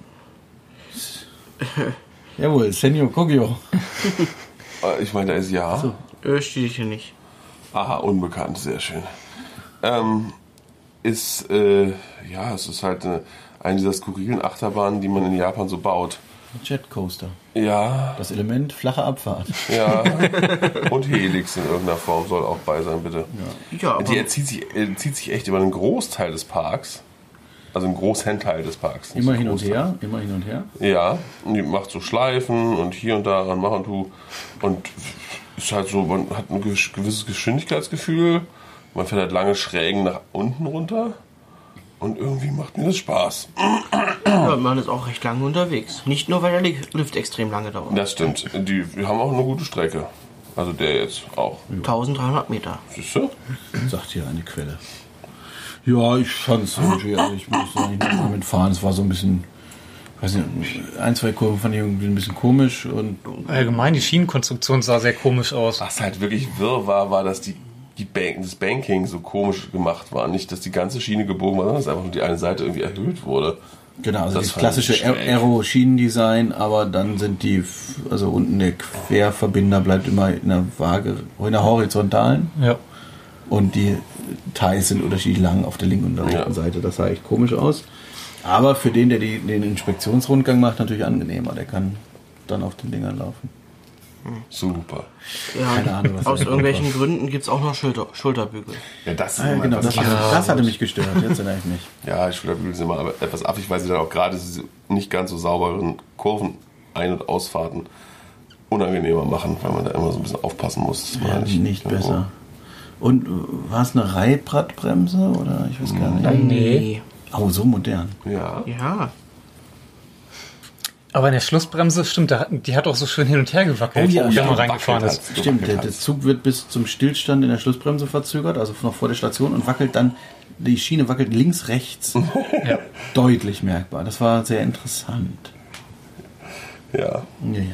Speaker 1: Jawohl, Senor Kogyo.
Speaker 2: Äh, ich meine, da ist ja.
Speaker 3: Äh, steht hier nicht.
Speaker 2: Aha, unbekannt, sehr schön. Ähm, ist, äh, ja, es ist halt eine, eine dieser skurrilen Achterbahnen, die man in Japan so baut.
Speaker 1: Jet Coaster.
Speaker 2: Ja,
Speaker 1: Das Element flache Abfahrt.
Speaker 2: ja. Und Helix in irgendeiner Form soll auch bei sein, bitte.
Speaker 3: Ja, aber
Speaker 2: Die erzieht sich, äh, zieht sich echt über einen Großteil des Parks. Also einen großen Teil des Parks. nicht
Speaker 1: Immer
Speaker 2: so
Speaker 1: hin und
Speaker 2: Großteil.
Speaker 1: her, immer hin und her.
Speaker 2: Ja, und die macht so Schleifen und hier und da ran machen tu. Und ist halt so, man hat ein gewiss- gewisses Geschwindigkeitsgefühl. Man fährt halt lange Schrägen nach unten runter. Und irgendwie macht mir das Spaß.
Speaker 3: ja, man ist auch recht lange unterwegs. Nicht nur, weil der Lift extrem lange dauert.
Speaker 2: Das stimmt. Die, die haben auch eine gute Strecke. Also der jetzt auch.
Speaker 3: dreizehnhundert Meter.
Speaker 2: Siehst du?
Speaker 1: Sagt hier eine Quelle. Ja, ich fand es irgendwie, also ich muss da nicht damit fahren. Es war so ein bisschen, weiß nicht, ein, zwei Kurven fand ich irgendwie ein bisschen komisch und
Speaker 4: Allgemein, die Schienenkonstruktion sah sehr komisch aus.
Speaker 2: Was halt wirklich wirr war, war, dass die, die Bank, das Banking so komisch gemacht war. Nicht, dass die ganze Schiene gebogen war, sondern dass einfach nur die eine Seite irgendwie erhöht wurde.
Speaker 1: genau, also
Speaker 2: Das
Speaker 1: das
Speaker 2: fand
Speaker 1: klassische
Speaker 2: ich schräg.
Speaker 1: Aero-Schienendesign, aber dann sind die, also unten der Querverbinder bleibt immer in der Waage, in der horizontalen
Speaker 4: Ja.
Speaker 1: und die Teils sind unterschiedlich lang auf der linken und der rechten
Speaker 2: Ja.
Speaker 1: Seite. Das sah echt komisch aus. Aber für den, der die, den Inspektionsrundgang macht, natürlich angenehmer. Der kann dann auf den Dingern laufen.
Speaker 2: Super.
Speaker 3: Ja,
Speaker 1: Keine Ahnung, was
Speaker 3: aus
Speaker 1: da
Speaker 3: irgendwelchen
Speaker 1: kommt.
Speaker 3: Gründen gibt es auch noch Schulter, Schulterbügel.
Speaker 2: Ja, das ist
Speaker 1: Ah, ja,
Speaker 2: immer
Speaker 1: genau,
Speaker 2: etwas
Speaker 1: das,
Speaker 2: affig.
Speaker 1: das hatte mich gestört. Jetzt erinnere ich mich.
Speaker 2: Ja, die Schulterbügel sind immer aber etwas affig, weil sie dann auch gerade diese nicht ganz so sauberen Kurven, Ein- und Ausfahrten unangenehmer machen, weil man da immer so ein bisschen aufpassen muss. Dass man
Speaker 1: Ja,
Speaker 2: da
Speaker 1: nicht
Speaker 2: irgendwo-
Speaker 1: besser. Und äh, war es eine Reibradbremse oder ich weiß gar nicht.
Speaker 3: Nee.
Speaker 1: Oh, so modern.
Speaker 2: Ja.
Speaker 3: Ja.
Speaker 4: Aber in der Schlussbremse, stimmt, da hat- die hat auch so schön hin und her gewackelt,
Speaker 1: Oh ja,
Speaker 4: wenn
Speaker 1: ja,
Speaker 4: man reingefahren
Speaker 2: wackelt
Speaker 4: ist.
Speaker 2: hat's.
Speaker 1: Stimmt, der, der Zug wird bis zum Stillstand in der Schlussbremse verzögert, also noch vor der Station und wackelt dann, die Schiene wackelt links, rechts.
Speaker 4: Ja.
Speaker 1: Deutlich merkbar. Das war sehr interessant.
Speaker 2: Ja.
Speaker 1: Ja, ja.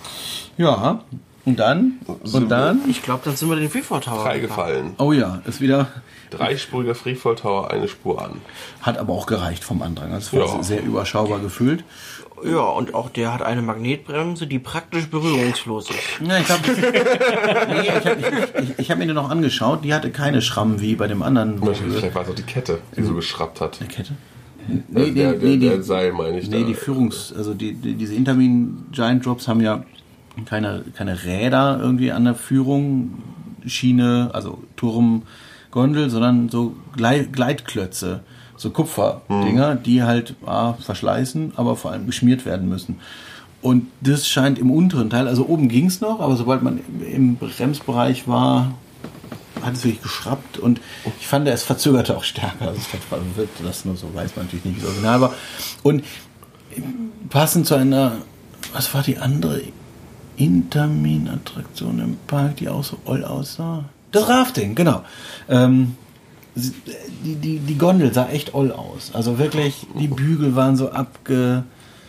Speaker 1: Ja, und dann? Und dann?
Speaker 3: Ich glaube, dann sind wir den Freefall Tower
Speaker 2: Freigefallen.
Speaker 1: Oh ja, ist wieder,
Speaker 2: Dreispuriger Freefall Tower, eine Spur an.
Speaker 1: hat aber auch gereicht vom Andrang. Also es war
Speaker 2: Ja.
Speaker 1: sehr überschaubar gefühlt.
Speaker 3: Ja, und auch der hat eine Magnetbremse, die praktisch berührungslos ist.
Speaker 1: Ja, ich glaube, nee, ich habe ich, ich, ich hab mir die noch angeschaut. Die hatte keine Schrammen wie bei dem anderen. Wo
Speaker 2: Vielleicht war es auch die Kette, die so geschraubt hat.
Speaker 1: eine Kette?
Speaker 2: Nee, der, der, der Seil meine ich
Speaker 1: Nee,
Speaker 2: da.
Speaker 1: die Führungs-, also die, die, diese Intermin Giant Drops haben ja keine, keine Räder irgendwie an der Führung, Schiene, also Turm, Gondel, sondern so Gleit, Gleitklötze, so Kupferdinger, die halt ah, verschleißen, aber vor allem geschmiert werden müssen. Und das scheint im unteren Teil, also oben ging es noch, aber sobald man im Bremsbereich war, hat es wirklich geschraubt und ich fand, es verzögerte auch stärker. Also es wirkte das nur so, weiß man natürlich nicht, wie es original war. Und passend zu einer, was war die andere Intermin-Attraktion im Park, die auch so oll aussah? Das Rafting, genau. Ähm, die, die, die Gondel sah echt oll aus. Also wirklich, die Bügel waren so abge...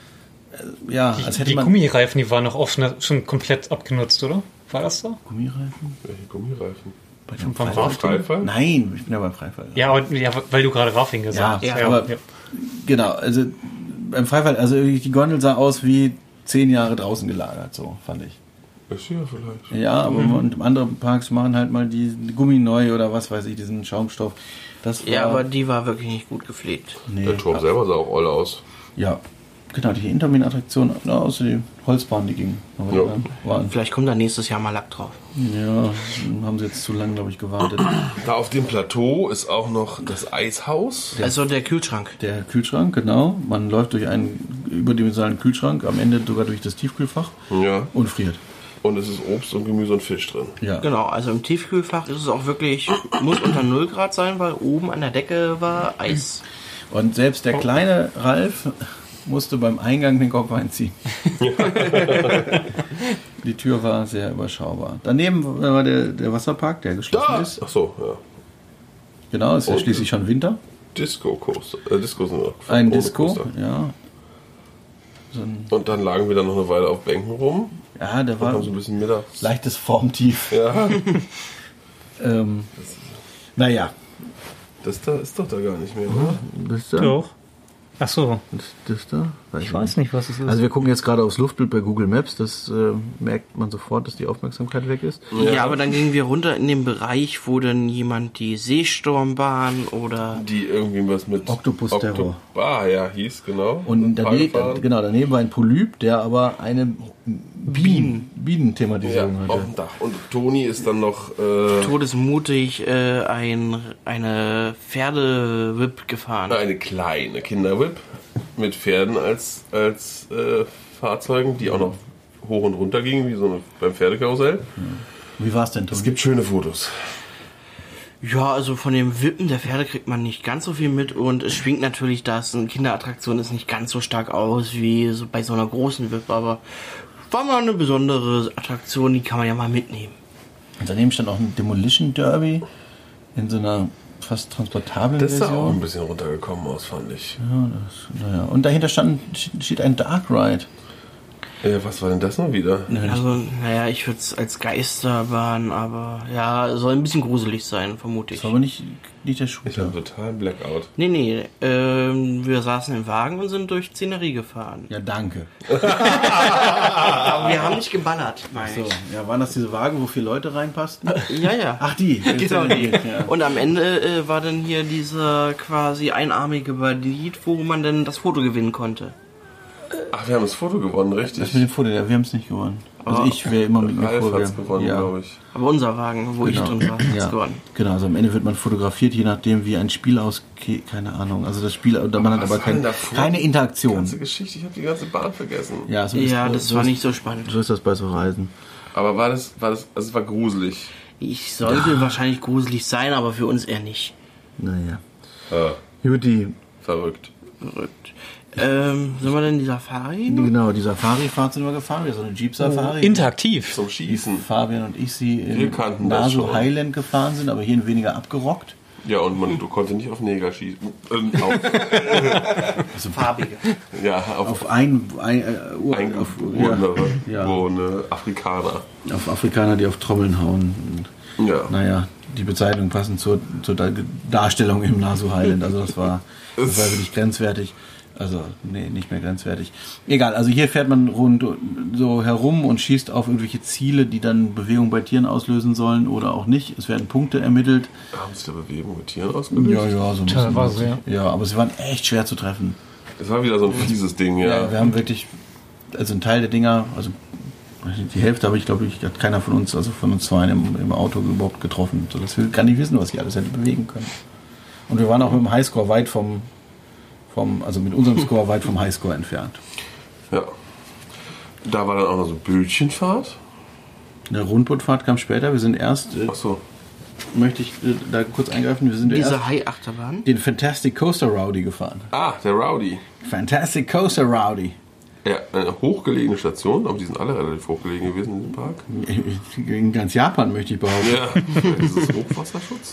Speaker 1: äh, Ja, als
Speaker 4: Die,
Speaker 1: hätte
Speaker 4: die
Speaker 1: man...
Speaker 4: Gummireifen, die waren noch oft schon, schon komplett abgenutzt, oder? War das so?
Speaker 1: Gummireifen?
Speaker 2: Welche Gummireifen?
Speaker 1: Bei dem
Speaker 4: Vom
Speaker 1: Freifall?
Speaker 2: Freifall?
Speaker 1: Nein, ich bin ja beim Freifall.
Speaker 4: Ja, aber, ja, weil du gerade Rafting gesagt
Speaker 1: Ja,
Speaker 4: hast.
Speaker 1: ja, aber- Genau, also beim Freifall, also die Gondel sah aus wie zehn Jahre draußen gelagert, so fand ich.
Speaker 2: Ist ja vielleicht.
Speaker 1: Ja, aber und andere Parks machen halt mal die, die Gummi neu oder was weiß ich, diesen Schaumstoff. Das war,
Speaker 3: Ja, aber die war wirklich nicht gut gepflegt.
Speaker 1: nee,
Speaker 2: Der Turm selber sah auch oll aus.
Speaker 1: ja, genau, die Intermin-Attraktion, na, außer die Holzbahn, die ging. Aber
Speaker 2: Ja.
Speaker 1: die waren,
Speaker 3: Vielleicht kommt da nächstes Jahr mal Lack drauf.
Speaker 1: ja, haben sie jetzt zu lange, glaube ich, gewartet.
Speaker 2: Da auf dem Plateau ist auch noch das Eishaus.
Speaker 3: Also der Kühlschrank.
Speaker 1: Der Kühlschrank, genau. Man läuft durch einen überdimensionalen Kühlschrank, am Ende sogar durch das Tiefkühlfach
Speaker 2: Ja.
Speaker 1: und friert.
Speaker 2: Und es ist Obst und Gemüse und Fisch drin.
Speaker 1: Ja.
Speaker 3: Genau, also im Tiefkühlfach ist es auch wirklich, muss unter null Grad sein, weil oben an der Decke war Eis.
Speaker 1: Und selbst der kleine Ralf musste beim Eingang den Kopf einziehen. Die Tür war sehr überschaubar. Daneben war der, der Wasserpark, der geschlossen
Speaker 2: Da!
Speaker 1: ist.
Speaker 2: Ach so, ja.
Speaker 1: Genau, es ist ja
Speaker 2: Und-
Speaker 1: schließlich schon Winter.
Speaker 2: Disco Coaster. Äh, Disco sind noch.
Speaker 1: Ein
Speaker 2: ohne
Speaker 1: Disco,
Speaker 2: Coaster.
Speaker 1: ja. So ein,
Speaker 2: Und dann lagen wir dann noch eine Weile auf Bänken rum.
Speaker 1: ja, der
Speaker 2: Und
Speaker 1: war
Speaker 2: haben so ein bisschen mittags.
Speaker 1: leichtes Formtief.
Speaker 2: Ja,
Speaker 1: Ähm, naja,
Speaker 2: das da ist doch da gar nicht mehr, oder?
Speaker 1: das da?
Speaker 4: Doch. Ach so.
Speaker 1: Das, das da?
Speaker 4: Ich weiß nicht, was es ist.
Speaker 1: Also wir gucken jetzt gerade aufs Luftbild bei Google Maps, das äh, merkt man sofort, dass die Aufmerksamkeit weg ist.
Speaker 3: Ja. aber dann gingen wir runter in den Bereich, wo dann jemand die Seesturmbahn oder...
Speaker 2: Die irgendwie was mit
Speaker 1: Octopus Terror.
Speaker 2: Ah, ja, hieß, genau.
Speaker 1: Und
Speaker 2: Sind
Speaker 1: daneben,
Speaker 2: Fahrgefahren.
Speaker 1: genau, daneben war ein Polyp, der aber eine Bienen,
Speaker 2: Ja,
Speaker 1: Bienenthematisierung
Speaker 2: auf
Speaker 1: hatte.
Speaker 2: dem Dach. Und Toni ist dann noch. Äh,
Speaker 3: todesmutig äh, ein, eine Pferdewhip gefahren.
Speaker 2: eine kleine Kinderwhip mit Pferden als, als äh, Fahrzeugen, die auch noch hoch und runter gingen, wie so eine, beim Pferdekarussell.
Speaker 1: Wie war es denn,
Speaker 2: Es
Speaker 1: Tom?
Speaker 2: gibt schöne Fotos.
Speaker 3: Ja, also von dem Wippen der Pferde kriegt man nicht ganz so viel mit und es schwingt natürlich, dass eine Kinderattraktion ist nicht ganz so stark aus wie so bei so einer großen Wip, aber war mal eine besondere Attraktion, die kann man ja mal mitnehmen.
Speaker 1: Und daneben stand auch ein Demolition Derby in so einer fast transportablen
Speaker 2: Das ist
Speaker 1: Version.
Speaker 2: auch ein bisschen runtergekommen aus, fand ich.
Speaker 1: Ja, das, naja. Und dahinter stand, steht ein Dark Ride.
Speaker 2: Ja, was war denn das noch wieder?
Speaker 3: Also, naja, ich würde es als Geisterbahn, aber ja, soll ein bisschen gruselig sein, vermute ich.
Speaker 1: Das war aber nicht, nicht der
Speaker 2: Ich
Speaker 1: Shooter.
Speaker 2: habe total Blackout.
Speaker 3: Nee, nee, ähm, wir saßen im Wagen und sind durch Szenerie gefahren.
Speaker 1: Ja, danke.
Speaker 3: Aber wir haben nicht geballert, meine
Speaker 1: So,
Speaker 3: ich.
Speaker 1: ja, waren das diese Wagen, wo vier Leute reinpassten?
Speaker 3: Ja, ja.
Speaker 1: Ach, die.
Speaker 3: Genau die.
Speaker 1: Ja.
Speaker 3: Und am Ende äh, war dann hier dieser quasi einarmige Bandit, wo man dann das Foto gewinnen konnte.
Speaker 2: Ach, wir haben das Foto gewonnen,
Speaker 1: Das
Speaker 2: richtig?
Speaker 1: mit dem Foto, ja, wir haben es nicht gewonnen. Also
Speaker 3: Ah.
Speaker 1: ich wäre immer mit mir
Speaker 2: Ralf
Speaker 1: vor.
Speaker 2: hat's gewonnen,
Speaker 1: ja.
Speaker 2: glaube ich.
Speaker 3: Aber unser Wagen, wo
Speaker 1: Genau.
Speaker 3: ich drin war, hat's
Speaker 1: Ja.
Speaker 3: gewonnen.
Speaker 1: Genau, also am Ende wird man fotografiert, je nachdem wie ein Spiel ausgeht. Keine Ahnung. Also das Spiel, man hat
Speaker 2: was
Speaker 1: aber
Speaker 2: war
Speaker 1: kein,
Speaker 2: denn davor?
Speaker 1: keine
Speaker 2: Die
Speaker 1: Interaktion.
Speaker 2: ganze Geschichte, ich habe die ganze Bahn vergessen.
Speaker 1: Ja, so ist,
Speaker 3: Ja, das
Speaker 1: so
Speaker 3: war
Speaker 1: ist,
Speaker 3: nicht so spannend.
Speaker 1: So ist das bei so Reisen.
Speaker 2: Aber war das, war das, also es war gruselig.
Speaker 3: Ich sollte wahrscheinlich gruselig sein, aber für uns eher nicht.
Speaker 1: Naja.
Speaker 2: Ah,
Speaker 1: Juti,
Speaker 2: verrückt.
Speaker 3: Verrückt. Ähm, sind wir denn in die Safari?
Speaker 1: genau, die Safari-Fahrt sind wir gefahren. Wir sind so eine Jeep-Safari.
Speaker 4: Interaktiv.
Speaker 2: Zum
Speaker 1: die
Speaker 2: Schießen.
Speaker 1: Fabian und ich sie
Speaker 2: Wir
Speaker 1: in
Speaker 2: kannten das
Speaker 1: Naso
Speaker 2: schon.
Speaker 1: Highland gefahren sind, aber hier weniger abgerockt.
Speaker 2: Ja, und man, du konntest nicht auf Neger schießen. Ähm, auf,
Speaker 3: Farbige.
Speaker 2: ja, auf,
Speaker 1: Auf ein, ein, äh, Ur- auf,
Speaker 2: eingeborene
Speaker 1: ja,
Speaker 2: geborene Afrikaner.
Speaker 1: ja, auf Afrikaner, die auf Trommeln hauen. Und,
Speaker 2: Ja.
Speaker 1: naja, die Bezeichnung passend zur, zur Dar- Darstellung im Naso Highland. Also das war, das war wirklich grenzwertig. Also, nee, nicht mehr grenzwertig. Egal, also hier fährt man rund so herum und schießt auf irgendwelche Ziele, die dann Bewegung bei Tieren auslösen sollen oder auch nicht. Es werden Punkte ermittelt.
Speaker 2: Haben sie da Bewegung mit Tieren ausgelöst?
Speaker 1: Ja, ja, so ein bisschen.
Speaker 4: Teilweise, ja.
Speaker 1: Ja, aber sie waren echt schwer zu treffen.
Speaker 2: Das war wieder so ein fieses Ding, ja.
Speaker 1: Ja, wir haben wirklich, also ein Teil der Dinger, also die Hälfte habe ich, glaube ich, hat keiner von uns, also von uns zwei im, im Auto überhaupt getroffen, sodass wir gar nicht wissen, was ich alles hätte bewegen können. Und wir waren auch mit dem Highscore weit vom, vom also mit unserem Score weit vom Highscore entfernt.
Speaker 2: Ja. Da war dann auch noch so Bötchenfahrt.
Speaker 1: Eine Rundbootfahrt kam später, wir sind erst, äh,
Speaker 2: Ach so.
Speaker 1: möchte ich äh, da kurz eingreifen, wir sind erst
Speaker 3: Diese Hai-Achterbahn.
Speaker 1: den Fantastic Coaster Rowdy gefahren.
Speaker 2: Ah, der Rowdy.
Speaker 1: Fantastic Coaster Rowdy.
Speaker 2: Ja, eine hochgelegene Station, aber die sind alle relativ hochgelegen gewesen in diesem Park.
Speaker 1: In ganz Japan möchte ich behaupten.
Speaker 2: Ja, dieses Hochwasserschutz.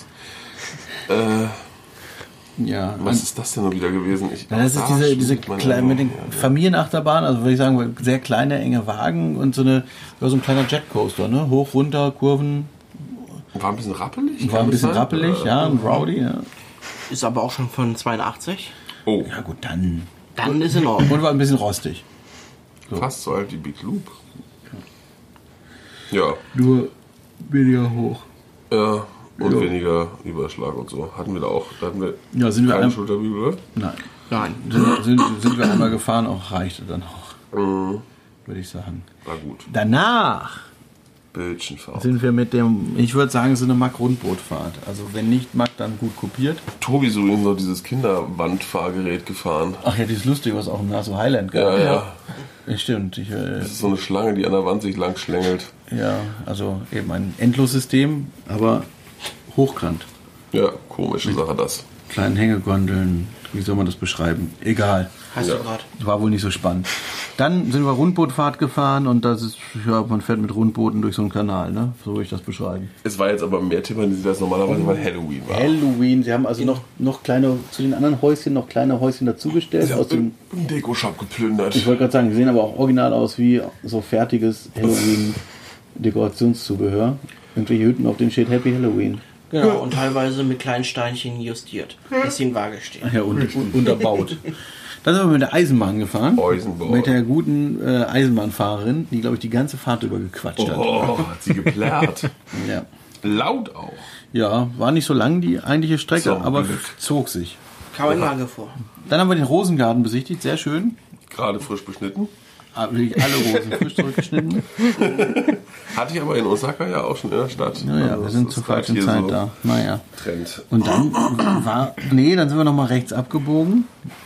Speaker 2: Äh,
Speaker 1: Ja,
Speaker 2: was ist das denn noch wieder gewesen? Ich,
Speaker 1: Ja, das ist
Speaker 2: da
Speaker 1: diese,
Speaker 2: schließt
Speaker 1: diese
Speaker 2: meine
Speaker 1: kleine, mit den
Speaker 2: Erinnerung, ja.
Speaker 1: Familienachterbahn, also würde ich sagen, sehr kleine, enge Wagen und so eine, ja, so ein kleiner Jetcoaster, ne? Hoch, runter, Kurven,
Speaker 2: War ein bisschen rappelig?
Speaker 1: war ein
Speaker 2: kann
Speaker 1: bisschen
Speaker 2: das sein?
Speaker 1: rappelig,
Speaker 2: Äh,
Speaker 1: ja, ein Rowdy, ja.
Speaker 3: Ist aber auch schon von zweiundachtzig.
Speaker 2: Oh,
Speaker 1: Ja gut, dann.
Speaker 3: Dann ist in Ordnung.
Speaker 1: Und war ein bisschen rostig.
Speaker 2: fast so alt wie Big Loop. Ja,
Speaker 1: Nur weniger hoch.
Speaker 2: ja. Und
Speaker 1: Ja.
Speaker 2: weniger Überschlag und so. Hatten wir da auch. Da hatten wir
Speaker 1: Ja, sind wir
Speaker 2: keine
Speaker 1: ein-
Speaker 2: Schulterbügel, oder?
Speaker 1: Nein.
Speaker 3: Nein.
Speaker 1: Sind, sind, sind wir einmal gefahren, auch reichte dann auch,
Speaker 2: Mhm.
Speaker 1: würde ich sagen.
Speaker 2: War gut.
Speaker 1: Danach
Speaker 2: Bildchenfahrt.
Speaker 1: sind wir mit dem, ich würde sagen, so eine Mack-Rundbootfahrt. Also wenn nicht Mack, dann gut kopiert.
Speaker 2: Tobi so in so dieses Kinderwandfahrgerät gefahren.
Speaker 1: Ach ja, dieses Lustige, was auch im Naso Highland
Speaker 2: Ja,
Speaker 1: gab.
Speaker 2: ja.
Speaker 1: Ja, stimmt. Ich, äh,
Speaker 2: Das ist so eine Schlange, die an der Wand sich lang schlängelt.
Speaker 1: ja, also eben ein Endlossystem, aber hochkant.
Speaker 2: Ja, komische Sache das.
Speaker 1: Kleinen Hängegondeln, wie soll man das beschreiben? Egal.
Speaker 3: Hast
Speaker 2: Ja.
Speaker 3: du gerade.
Speaker 1: War wohl nicht so spannend. Dann sind wir Rundbootfahrt gefahren und das ist, ja, man fährt mit Rundbooten durch so einen Kanal, ne? So würde ich das beschreiben.
Speaker 2: Es war jetzt aber mehr thematisiert als normalerweise, weil Halloween war.
Speaker 1: Halloween, sie haben also noch, noch kleine, zu den anderen Häuschen noch kleine Häuschen dazugestellt.
Speaker 2: Sie
Speaker 1: Aus
Speaker 2: haben
Speaker 1: dem,
Speaker 2: einen Deko-Shop geplündert.
Speaker 1: ich wollte gerade sagen, die sehen aber auch original aus wie so fertiges Halloween-Dekorationszubehör. Irgendwelche Hütten, auf denen steht Happy Halloween.
Speaker 3: Genau, und teilweise mit kleinen Steinchen justiert, dass sie in Waage stehen.
Speaker 1: Ja, und, und unterbaut. Dann sind wir mit der Eisenbahn gefahren.
Speaker 2: Eisenbahn.
Speaker 1: Mit der guten äh, Eisenbahnfahrerin, die, glaube ich, die ganze Fahrt über gequatscht hat.
Speaker 2: Oh, hat sie geplärrt.
Speaker 1: Ja.
Speaker 2: Laut auch.
Speaker 1: ja, war nicht so lang die eigentliche Strecke,
Speaker 2: Zum
Speaker 1: aber
Speaker 2: Glück.
Speaker 1: zog sich.
Speaker 3: Kam in Waage vor.
Speaker 1: Dann haben wir den Rosengarten besichtigt, sehr schön.
Speaker 2: Gerade frisch beschnitten.
Speaker 1: Ah, wirklich alle Rosen frisch zurückgeschnitten.
Speaker 2: Hatte ich aber in Osaka ja auch schon in der Stadt.
Speaker 1: Naja,
Speaker 2: Also
Speaker 1: wir
Speaker 2: das
Speaker 1: sind
Speaker 2: ist
Speaker 1: zur
Speaker 2: grad
Speaker 1: falschen
Speaker 2: hier
Speaker 1: Zeit
Speaker 2: so
Speaker 1: da. Naja.
Speaker 2: Trend.
Speaker 1: Und dann war, nee, dann sind wir nochmal rechts abgebogen.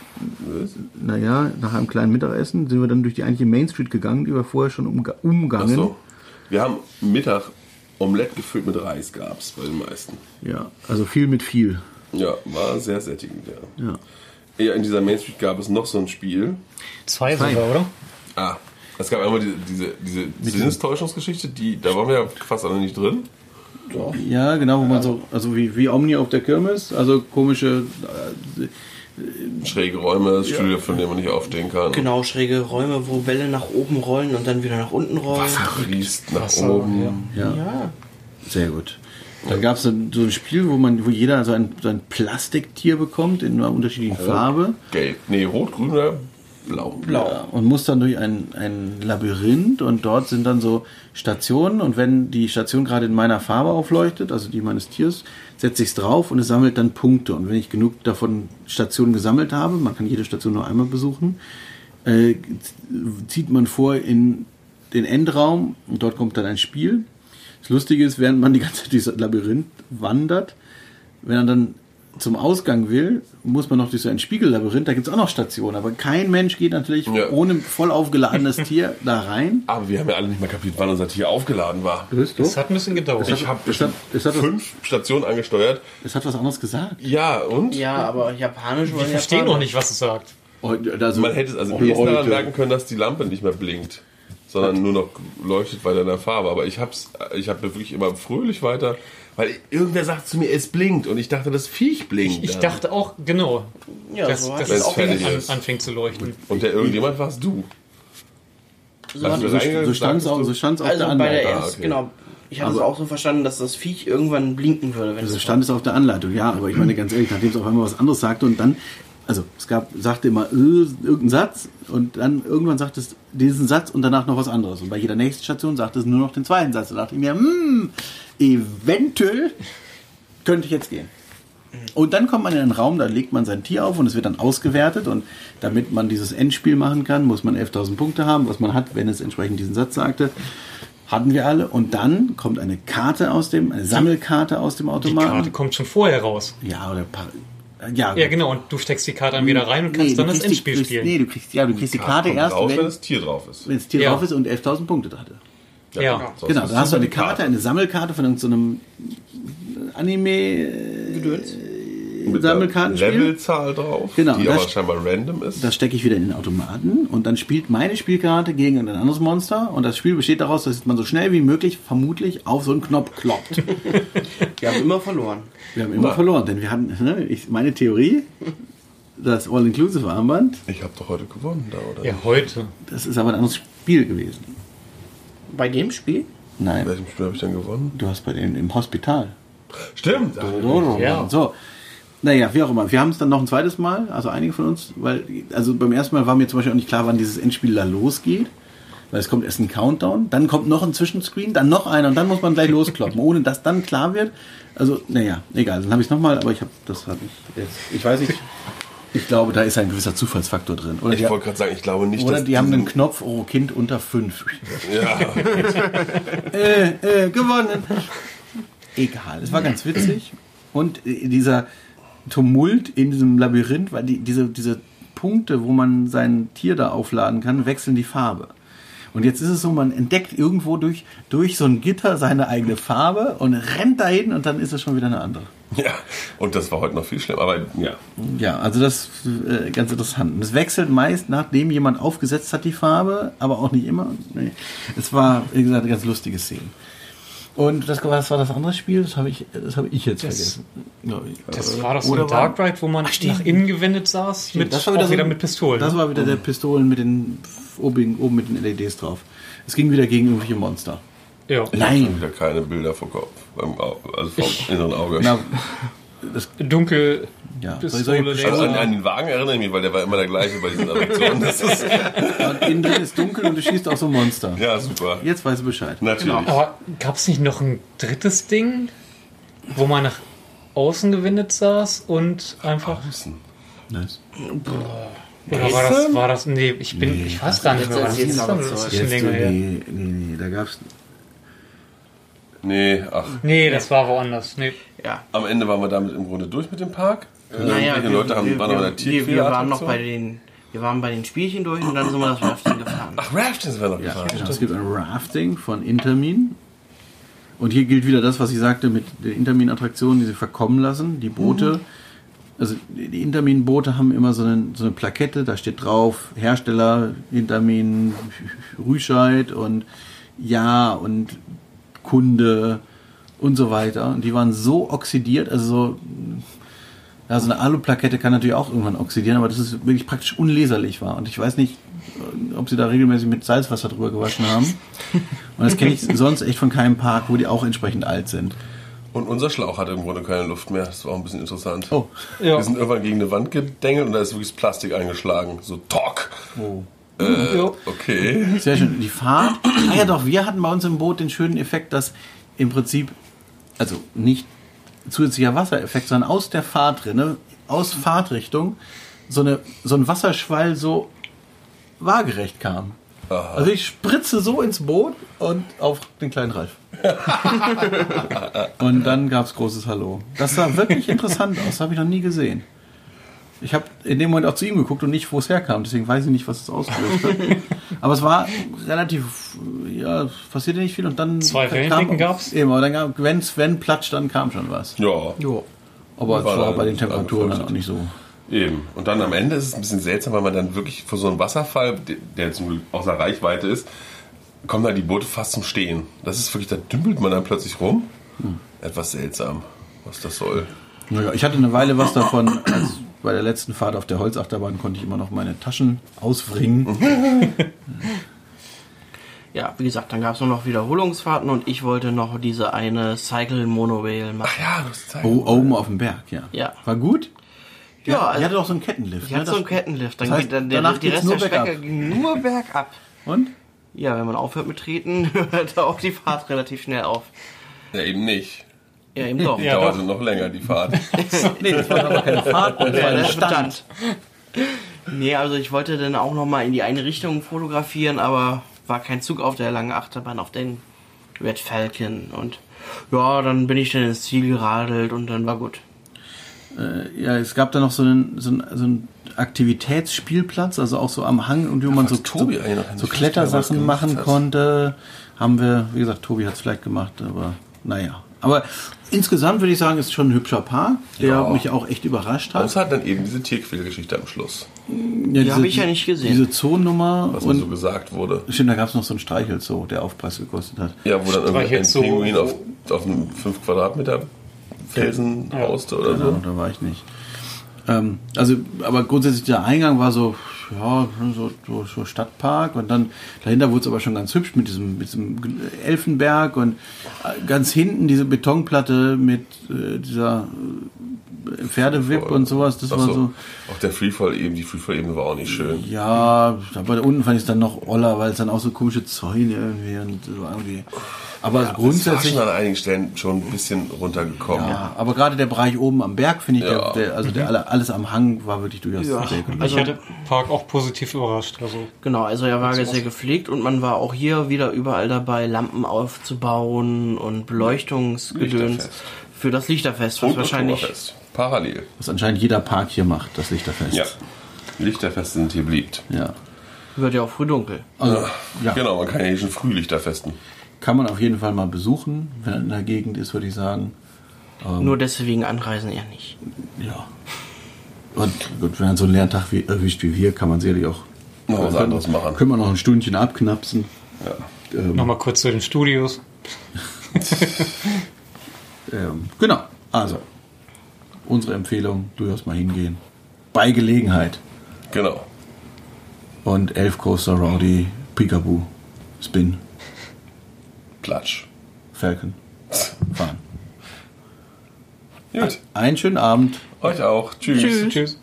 Speaker 1: Naja, nach einem kleinen Mittagessen sind wir dann durch die eigentliche Main Street gegangen, die wir vorher schon umga
Speaker 2: Ach
Speaker 1: umgangen.
Speaker 2: so. Wir haben Mittag Omelette gefüllt mit Reis gab's bei den meisten.
Speaker 1: Ja, also viel mit viel.
Speaker 2: Ja, war sehr sättigend, ja.
Speaker 1: Ja.
Speaker 2: Ja, in dieser Main Street gab es noch so ein Spiel.
Speaker 4: Zwei sogar, oder?
Speaker 2: Ah, es gab einmal diese, diese, diese Sinnestäuschungsgeschichte, die, da waren wir ja fast alle nicht drin.
Speaker 3: Doch.
Speaker 1: Ja, genau, wo man so, also wie, wie Omni auf der Kirmes, also komische, äh,
Speaker 2: Schräge Räume, Stühle, von denen man nicht aufstehen kann.
Speaker 3: Genau, schräge Räume, wo Bälle nach oben rollen und dann wieder nach unten rollen.
Speaker 2: Wasser fließt nach
Speaker 4: Wasser,
Speaker 2: oben.
Speaker 1: ja,
Speaker 3: Ja.
Speaker 1: sehr gut. Dann gab es so ein Spiel, wo man, wo jeder so ein, so ein Plastiktier bekommt in einer unterschiedlichen Farbe.
Speaker 2: Gelb. Nee, rot, grün oder blau.
Speaker 3: Blau.
Speaker 1: Ja, und muss dann durch ein, ein Labyrinth und dort sind dann so Stationen und wenn die Station gerade in meiner Farbe aufleuchtet, also die meines Tiers, setze ich es drauf und es sammelt dann Punkte. Und wenn ich genug davon Stationen gesammelt habe, man kann jede Station nur einmal besuchen, äh, zieht man vor in den Endraum und dort kommt dann ein Spiel. Das Lustige ist, während man die ganze Zeit dieses Labyrinth wandert, wenn er dann zum Ausgang will, muss man noch durch so ein Spiegellabyrinth, da gibt es auch noch Stationen, aber kein Mensch geht natürlich
Speaker 2: Ja.
Speaker 1: ohne voll aufgeladenes Tier da rein.
Speaker 2: Aber wir haben ja alle nicht mehr kapiert, wann unser Tier aufgeladen war.
Speaker 4: Das hat ein bisschen gedauert.
Speaker 2: Ich habe
Speaker 1: es hat, es hat, was,
Speaker 2: fünf Stationen angesteuert.
Speaker 1: es hat was anderes gesagt.
Speaker 2: Ja, und?
Speaker 3: Ja, aber japanisch war
Speaker 4: Ich verstehe noch nicht, was es sagt.
Speaker 1: Also,
Speaker 2: Man hätte es also
Speaker 1: auch
Speaker 2: nicht daran
Speaker 1: Leute.
Speaker 2: merken können, dass die Lampe nicht mehr blinkt, sondern nur noch leuchtet weiter in der Farbe. Aber ich hab's, ich habe wirklich immer fröhlich weiter, weil irgendwer sagt zu mir, es blinkt und ich dachte, das Viech blinkt.
Speaker 4: Ich
Speaker 2: dann.
Speaker 4: dachte auch, genau,
Speaker 3: Ja,
Speaker 4: dass,
Speaker 3: so hat
Speaker 4: dass
Speaker 2: Wenn
Speaker 4: es
Speaker 2: es
Speaker 4: auch
Speaker 2: fertig
Speaker 4: an,
Speaker 2: ist.
Speaker 4: anfängt zu leuchten.
Speaker 2: Und der irgendjemand warst du.
Speaker 3: so
Speaker 2: Also
Speaker 3: hat-
Speaker 2: du
Speaker 1: so,
Speaker 2: reingegangen,
Speaker 1: so stand es
Speaker 2: sagtest
Speaker 1: auch,
Speaker 2: du-
Speaker 1: so stand's auf
Speaker 3: Also
Speaker 1: der
Speaker 3: bei
Speaker 1: Anleitung.
Speaker 3: der
Speaker 2: Ah,
Speaker 3: erst,
Speaker 2: okay.
Speaker 3: genau. Ich hatte es
Speaker 1: Aber-
Speaker 3: auch so verstanden, dass das Viech irgendwann blinken würde. Wenn
Speaker 1: Also
Speaker 3: es
Speaker 1: stand es auf der Anleitung, ja, aber ich meine ganz ehrlich, nachdem es auf einmal was anderes sagte und dann, also es gab, sagte immer äh, irgendeinen Satz und dann irgendwann sagte es diesen Satz und danach noch was anderes. Und bei jeder nächsten Station sagte es nur noch den zweiten Satz. Da dachte ich mir, hm, eventuell könnte ich jetzt gehen. Und dann kommt man in einen Raum, da legt man sein Tier auf und es wird dann ausgewertet und damit man dieses Endspiel machen kann, muss man elftausend Punkte haben, was man hat, wenn es entsprechend diesen Satz sagte. Hatten wir alle und dann kommt eine Karte aus dem, eine Sammelkarte aus dem
Speaker 4: Die
Speaker 1: Automaten.
Speaker 4: Karte kommt schon vorher raus.
Speaker 1: Ja, oder pa- ja,
Speaker 4: Ja, genau, und du steckst die Karte dann wieder rein und kannst
Speaker 1: Nee,
Speaker 4: dann
Speaker 1: du
Speaker 4: das
Speaker 1: kriegst die-
Speaker 4: Endspiel
Speaker 1: kriegst-
Speaker 4: spielen.
Speaker 1: Nee, du kriegst, ja, du kriegst die Karte
Speaker 2: kommt
Speaker 1: erst,
Speaker 2: raus, wenn
Speaker 1: wenn,
Speaker 2: das Tier drauf ist.
Speaker 1: wenn das Tier
Speaker 4: Ja.
Speaker 1: drauf ist und elftausend Punkte hatte.
Speaker 4: Ja.
Speaker 2: sonst
Speaker 1: Genau,
Speaker 2: ist
Speaker 1: dann hast du
Speaker 2: es
Speaker 1: eine Karte, eine Sammelkarte von irgendeinem Anime
Speaker 3: Gedöns.
Speaker 2: mit
Speaker 1: Sammelkartenspiel.
Speaker 2: der Levelzahl drauf,
Speaker 1: Genau,
Speaker 2: die
Speaker 1: das-
Speaker 2: aber scheinbar random ist.
Speaker 1: Das stecke ich wieder in den Automaten und dann spielt meine Spielkarte gegen ein anderes Monster und das Spiel besteht daraus, dass man so schnell wie möglich vermutlich auf so einen Knopf kloppt.
Speaker 3: Wir haben immer verloren.
Speaker 1: Wir haben immer
Speaker 2: Na.
Speaker 1: verloren, denn wir hatten, ne, ich, meine Theorie, das All-Inclusive-Armband,
Speaker 2: Ich habe doch heute gewonnen da, oder?
Speaker 4: Ja, heute.
Speaker 1: das ist aber ein anderes Spiel gewesen.
Speaker 3: Bei dem Spiel?
Speaker 2: In
Speaker 1: Nein,
Speaker 2: welchem Spiel habe ich denn gewonnen?
Speaker 1: du hast bei denen im Hospital.
Speaker 2: Stimmt.
Speaker 4: Ja.
Speaker 1: So. Naja, wie auch immer. Wir haben es dann noch ein zweites Mal, also einige von uns, weil, also beim ersten Mal war mir zum Beispiel auch nicht klar, wann dieses Endspiel da losgeht. Weil es kommt erst ein Countdown, dann kommt noch ein Zwischenscreen, dann noch einer und dann muss man gleich loskloppen, ohne dass dann klar wird. Also, naja, egal, dann habe ich es nochmal, aber ich habe, das habe ich jetzt, ich weiß nicht, ich glaube, da ist ein gewisser Zufallsfaktor drin. Oder,
Speaker 2: Ich
Speaker 1: die,
Speaker 2: wollte gerade sagen, ich glaube nicht,
Speaker 1: oder
Speaker 2: dass
Speaker 1: die haben
Speaker 2: diese-
Speaker 1: einen Knopf, oh, Kind unter fünf.
Speaker 2: Ja,
Speaker 1: äh, äh, gewonnen. Egal, es war ganz witzig. Und äh, dieser Tumult in diesem Labyrinth, weil die, diese, diese Punkte, wo man sein Tier da aufladen kann, wechseln die Farbe. Und jetzt ist es so, man entdeckt irgendwo durch, durch so ein Gitter seine eigene Farbe und rennt dahin und dann ist es schon wieder eine andere.
Speaker 2: ja. Und das war heute noch viel schlimmer. Aber ja,
Speaker 1: Ja, also das ist äh, ganz interessant. Und es wechselt meist, nachdem jemand aufgesetzt hat, die Farbe, aber auch nicht immer. Nee. Es war, wie gesagt, eine ganz lustige Szene. Und das, was war das andere Spiel? Das habe ich, das habe ich jetzt
Speaker 4: Das-
Speaker 1: vergessen. glaub ich.
Speaker 4: Das war doch so
Speaker 1: Oder
Speaker 4: ein Dark Ride, wo man
Speaker 1: stimmt.
Speaker 4: nach innen gewendet saß, mit,
Speaker 1: das war
Speaker 4: auch
Speaker 1: wieder,
Speaker 4: wieder
Speaker 1: so,
Speaker 4: mit Pistolen.
Speaker 1: Das
Speaker 4: ne?
Speaker 1: war wieder der Pistolen mit den oben, oben mit den L E Ds drauf. Es ging wieder gegen irgendwelche Monster.
Speaker 4: Ja.
Speaker 2: ich habe schon wieder keine Bilder vor Kopf. Beim Au- Also vom inneren Auge.
Speaker 1: Na, das,
Speaker 4: Dunkel,
Speaker 1: ja,
Speaker 4: Pistole,
Speaker 1: soll ich-
Speaker 2: Also
Speaker 4: Laser.
Speaker 2: an, an den Wagen erinnere ich mich, weil der war immer der gleiche bei diesen Attraktionen. Das ist,
Speaker 1: und innen drin ist dunkel und du schießt auf so ein Monster.
Speaker 2: ja, super.
Speaker 1: Jetzt weißt du Bescheid.
Speaker 2: Natürlich.
Speaker 4: Aber gab es nicht noch ein drittes Ding, wo man nach außen gewendet saß und einfach.
Speaker 2: Außen.
Speaker 1: Nice.
Speaker 4: Oder war das, war das. Nee, ich bin. ich weiß gar nicht mehr, was das
Speaker 3: jetzt
Speaker 4: ist.
Speaker 3: aber
Speaker 4: Das ist
Speaker 3: Zeug.
Speaker 4: schon
Speaker 1: Jetzt,
Speaker 4: länger her.
Speaker 1: nee, nee, nee, da gab's.
Speaker 2: Nee, ach.
Speaker 4: Nee, das war woanders. Nee.
Speaker 3: Ja.
Speaker 2: Am Ende waren wir damit im Grunde durch mit dem Park.
Speaker 3: Naja,
Speaker 2: Irgendwelche Leute haben, waren noch in der
Speaker 3: wir, wir waren noch
Speaker 2: Tierquäler-Attraktion.
Speaker 3: bei den, wir waren bei den Spielchen durch und dann sind wir das Rafting gefahren.
Speaker 2: Ach, Rafting sind wir noch
Speaker 1: Ja,
Speaker 2: gefahren.
Speaker 1: genau. Es gibt ein Rafting von Intermin. Und hier gilt wieder das, was ich sagte mit den Intermin-Attraktionen, die sie verkommen lassen. Die Boote, also die Intermin-Boote haben immer so eine, so eine Plakette, da steht drauf Hersteller, Intermin, Rüscheid und ja und Kunde und so weiter. Und die waren so oxidiert, also so, ja, so eine Aluplakette kann natürlich auch irgendwann oxidieren, aber das ist wirklich praktisch unleserlich war. Und ich weiß nicht, ob sie da regelmäßig mit Salzwasser drüber gewaschen haben. Und das kenne ich sonst echt von keinem Park, wo die auch entsprechend alt sind.
Speaker 2: Und unser Schlauch hat im Grunde keine Luft mehr. Das war auch ein bisschen interessant.
Speaker 1: Oh.
Speaker 4: Ja.
Speaker 2: Wir sind irgendwann gegen eine Wand gedengelt und da ist wirklich das Plastik eingeschlagen. So, Talk.
Speaker 1: Oh.
Speaker 2: Äh,
Speaker 4: Ja.
Speaker 2: okay.
Speaker 1: Sehr schön. Die Fahrt. Ah ja doch, wir hatten bei uns im Boot den schönen Effekt, dass im Prinzip, also nicht zusätzlicher Wassereffekt, sondern aus der Fahrtrinne, aus Fahrtrichtung, so, eine, so ein Wasserschwall so waagerecht kam.
Speaker 2: Aha.
Speaker 1: Also ich spritze so ins Boot und auf den kleinen Ralf. Und dann gab es großes Hallo. Das sah wirklich interessant aus, habe ich noch nie gesehen. Ich habe in dem Moment auch zu ihm geguckt und nicht, wo es herkam. Deswegen weiß ich nicht, was es ausgelöst hat. Aber es war relativ, ja, passierte nicht viel. Und dann
Speaker 4: Zwei Wellendecken gab's?
Speaker 1: Eben, aber dann gab, wenn's, wenn platscht, dann kam schon was.
Speaker 2: Ja,
Speaker 3: Jo.
Speaker 1: Aber es
Speaker 2: War
Speaker 1: war
Speaker 2: dann
Speaker 1: bei den Temperaturen dann auch
Speaker 2: angefeuchtet.
Speaker 1: nicht so.
Speaker 2: eben. Und dann am Ende ist es ein bisschen seltsam, weil man dann wirklich vor so einem Wasserfall, der zum Glück außer Reichweite ist, kommen dann die Boote fast zum Stehen. Das ist wirklich, da dümpelt man dann plötzlich rum. Hm. Etwas seltsam, was das soll.
Speaker 1: Naja, ich hatte eine Weile was davon, als bei der letzten Fahrt auf der Holzachterbahn konnte ich immer noch meine Taschen auswringen.
Speaker 3: Ja, wie gesagt, dann gab es nur noch Wiederholungsfahrten und ich wollte noch diese eine Cycle Monorail machen.
Speaker 2: Ach ja, du hast Zeit.
Speaker 1: Oh, oben auf dem Berg, ja.
Speaker 3: Ja.
Speaker 1: War gut?
Speaker 3: Ja,
Speaker 1: Ja,
Speaker 3: also-
Speaker 1: die hatte doch so einen Kettenlift.
Speaker 3: Ich hatte
Speaker 1: ne?
Speaker 3: so einen
Speaker 1: Das-
Speaker 3: Kettenlift, dann
Speaker 1: das heißt,
Speaker 3: geht dann der,
Speaker 1: danach
Speaker 3: die
Speaker 1: geht's
Speaker 3: Rest
Speaker 1: nur
Speaker 3: der Strecke
Speaker 1: bergab.
Speaker 3: ging nur bergab.
Speaker 1: Und?
Speaker 3: Ja, wenn man aufhört mit Treten, hört auch die Fahrt relativ schnell auf.
Speaker 2: Ja, eben nicht.
Speaker 3: Ja, eben doch.
Speaker 4: Ja.
Speaker 2: Dauerte noch länger, die Fahrt.
Speaker 1: Nee, das war aber keine Fahrt, das war
Speaker 3: Ja,
Speaker 1: ein
Speaker 3: das
Speaker 1: Stand.
Speaker 3: stand. Nee, also ich wollte dann auch nochmal in die eine Richtung fotografieren, aber war kein Zug auf der langen Achterbahn, auf den Red Falcon. Und ja, dann bin ich dann ins Ziel geradelt und dann war gut.
Speaker 1: Äh, ja, es gab da noch so einen, so einen, so einen Aktivitätsspielplatz, also auch so am Hang, und wo man so,
Speaker 2: was Tobi
Speaker 1: so,
Speaker 2: eigentlich noch
Speaker 1: so
Speaker 2: nicht
Speaker 1: Klettersachen
Speaker 2: was gemacht
Speaker 1: machen
Speaker 2: hat.
Speaker 1: konnte. Haben wir, wie gesagt, Tobi hat es vielleicht gemacht, aber naja. Aber insgesamt würde ich sagen, ist schon ein hübscher Park, der
Speaker 2: Ja.
Speaker 1: mich auch echt überrascht hat.
Speaker 2: Außer dann eben diese Tierquälgeschichte am Schluss,
Speaker 1: Ja,
Speaker 3: Die habe ich ja nicht gesehen.
Speaker 1: Diese Zoonnummer
Speaker 2: was mir so
Speaker 1: und
Speaker 2: gesagt wurde.
Speaker 1: stimmt, da gab es noch so einen Streichelzoo, der Aufpreis gekostet hat.
Speaker 2: Ja, wo dann irgendwie ein
Speaker 4: Streichelzoo.
Speaker 2: Pinguin auf, auf einem fünf Quadratmeter Felsen
Speaker 4: Ja.
Speaker 2: hauste oder
Speaker 1: Genau,
Speaker 2: so.
Speaker 1: da war ich nicht. Ähm, also, aber grundsätzlich der Eingang war so, ja, so, so, so Stadtpark, und dann dahinter wurde es aber schon ganz hübsch mit diesem, mit diesem Elfenberg, und äh, ganz hinten diese Betonplatte mit äh, dieser äh, Pferdewip und sowas, das
Speaker 2: Ach
Speaker 1: war
Speaker 2: so.
Speaker 1: so,
Speaker 2: Auch der Freefall-Ebene, die Freefall-Ebene war auch nicht schön.
Speaker 1: ja, aber da unten fand ich es dann noch oller, weil es dann auch so komische Zäune irgendwie und so irgendwie. Aber
Speaker 2: Es war
Speaker 1: grundsätzlich.
Speaker 2: schon an einigen Stellen schon ein bisschen runtergekommen.
Speaker 1: Ja, aber gerade der Bereich oben am Berg, finde ich,
Speaker 2: Ja.
Speaker 1: der, der, also der alle, alles am Hang war wirklich durchaus
Speaker 3: Ja.
Speaker 1: sehr gelungen.
Speaker 4: Ich hatte Park auch positiv überrascht. Also
Speaker 3: Genau, also er war sehr gepflegt und man war auch hier wieder überall dabei, Lampen aufzubauen und Beleuchtungsgedöns
Speaker 2: Lichterfest.
Speaker 3: für das Lichterfest, was
Speaker 2: Und
Speaker 3: wahrscheinlich...
Speaker 2: Oktoberfest. Parallel.
Speaker 1: Was anscheinend jeder Park hier macht, das Lichterfest.
Speaker 2: Ja. Lichterfeste sind hier beliebt.
Speaker 1: Ja.
Speaker 3: Wird ja auch früh dunkel.
Speaker 1: Also, ja,
Speaker 2: Genau, man kann ja hier schon früh Lichterfesten.
Speaker 1: kann man auf jeden Fall mal besuchen, wenn er in der Gegend ist, würde ich sagen.
Speaker 3: Nur deswegen anreisen eher nicht.
Speaker 1: Ja. Und gut, wenn er so einen Lerntag wie, erwischt wie wir, kann man sicherlich auch
Speaker 2: Noch was
Speaker 1: können-
Speaker 2: anderes machen.
Speaker 1: Können wir noch ein Stündchen abknapsen.
Speaker 2: Ja.
Speaker 1: Ähm,
Speaker 4: nochmal kurz zu den Studios.
Speaker 1: ähm, genau, also unsere Empfehlung, durchaus mal hingehen. Bei Gelegenheit.
Speaker 2: Genau.
Speaker 1: Und elf Coaster Rowdy, Peekaboo, Spin,
Speaker 2: Klatsch.
Speaker 1: Falcon, fahren.
Speaker 2: Gut.
Speaker 1: Einen schönen Abend.
Speaker 2: Euch auch. Tschüss.
Speaker 3: Tschüss.
Speaker 4: Tschüss.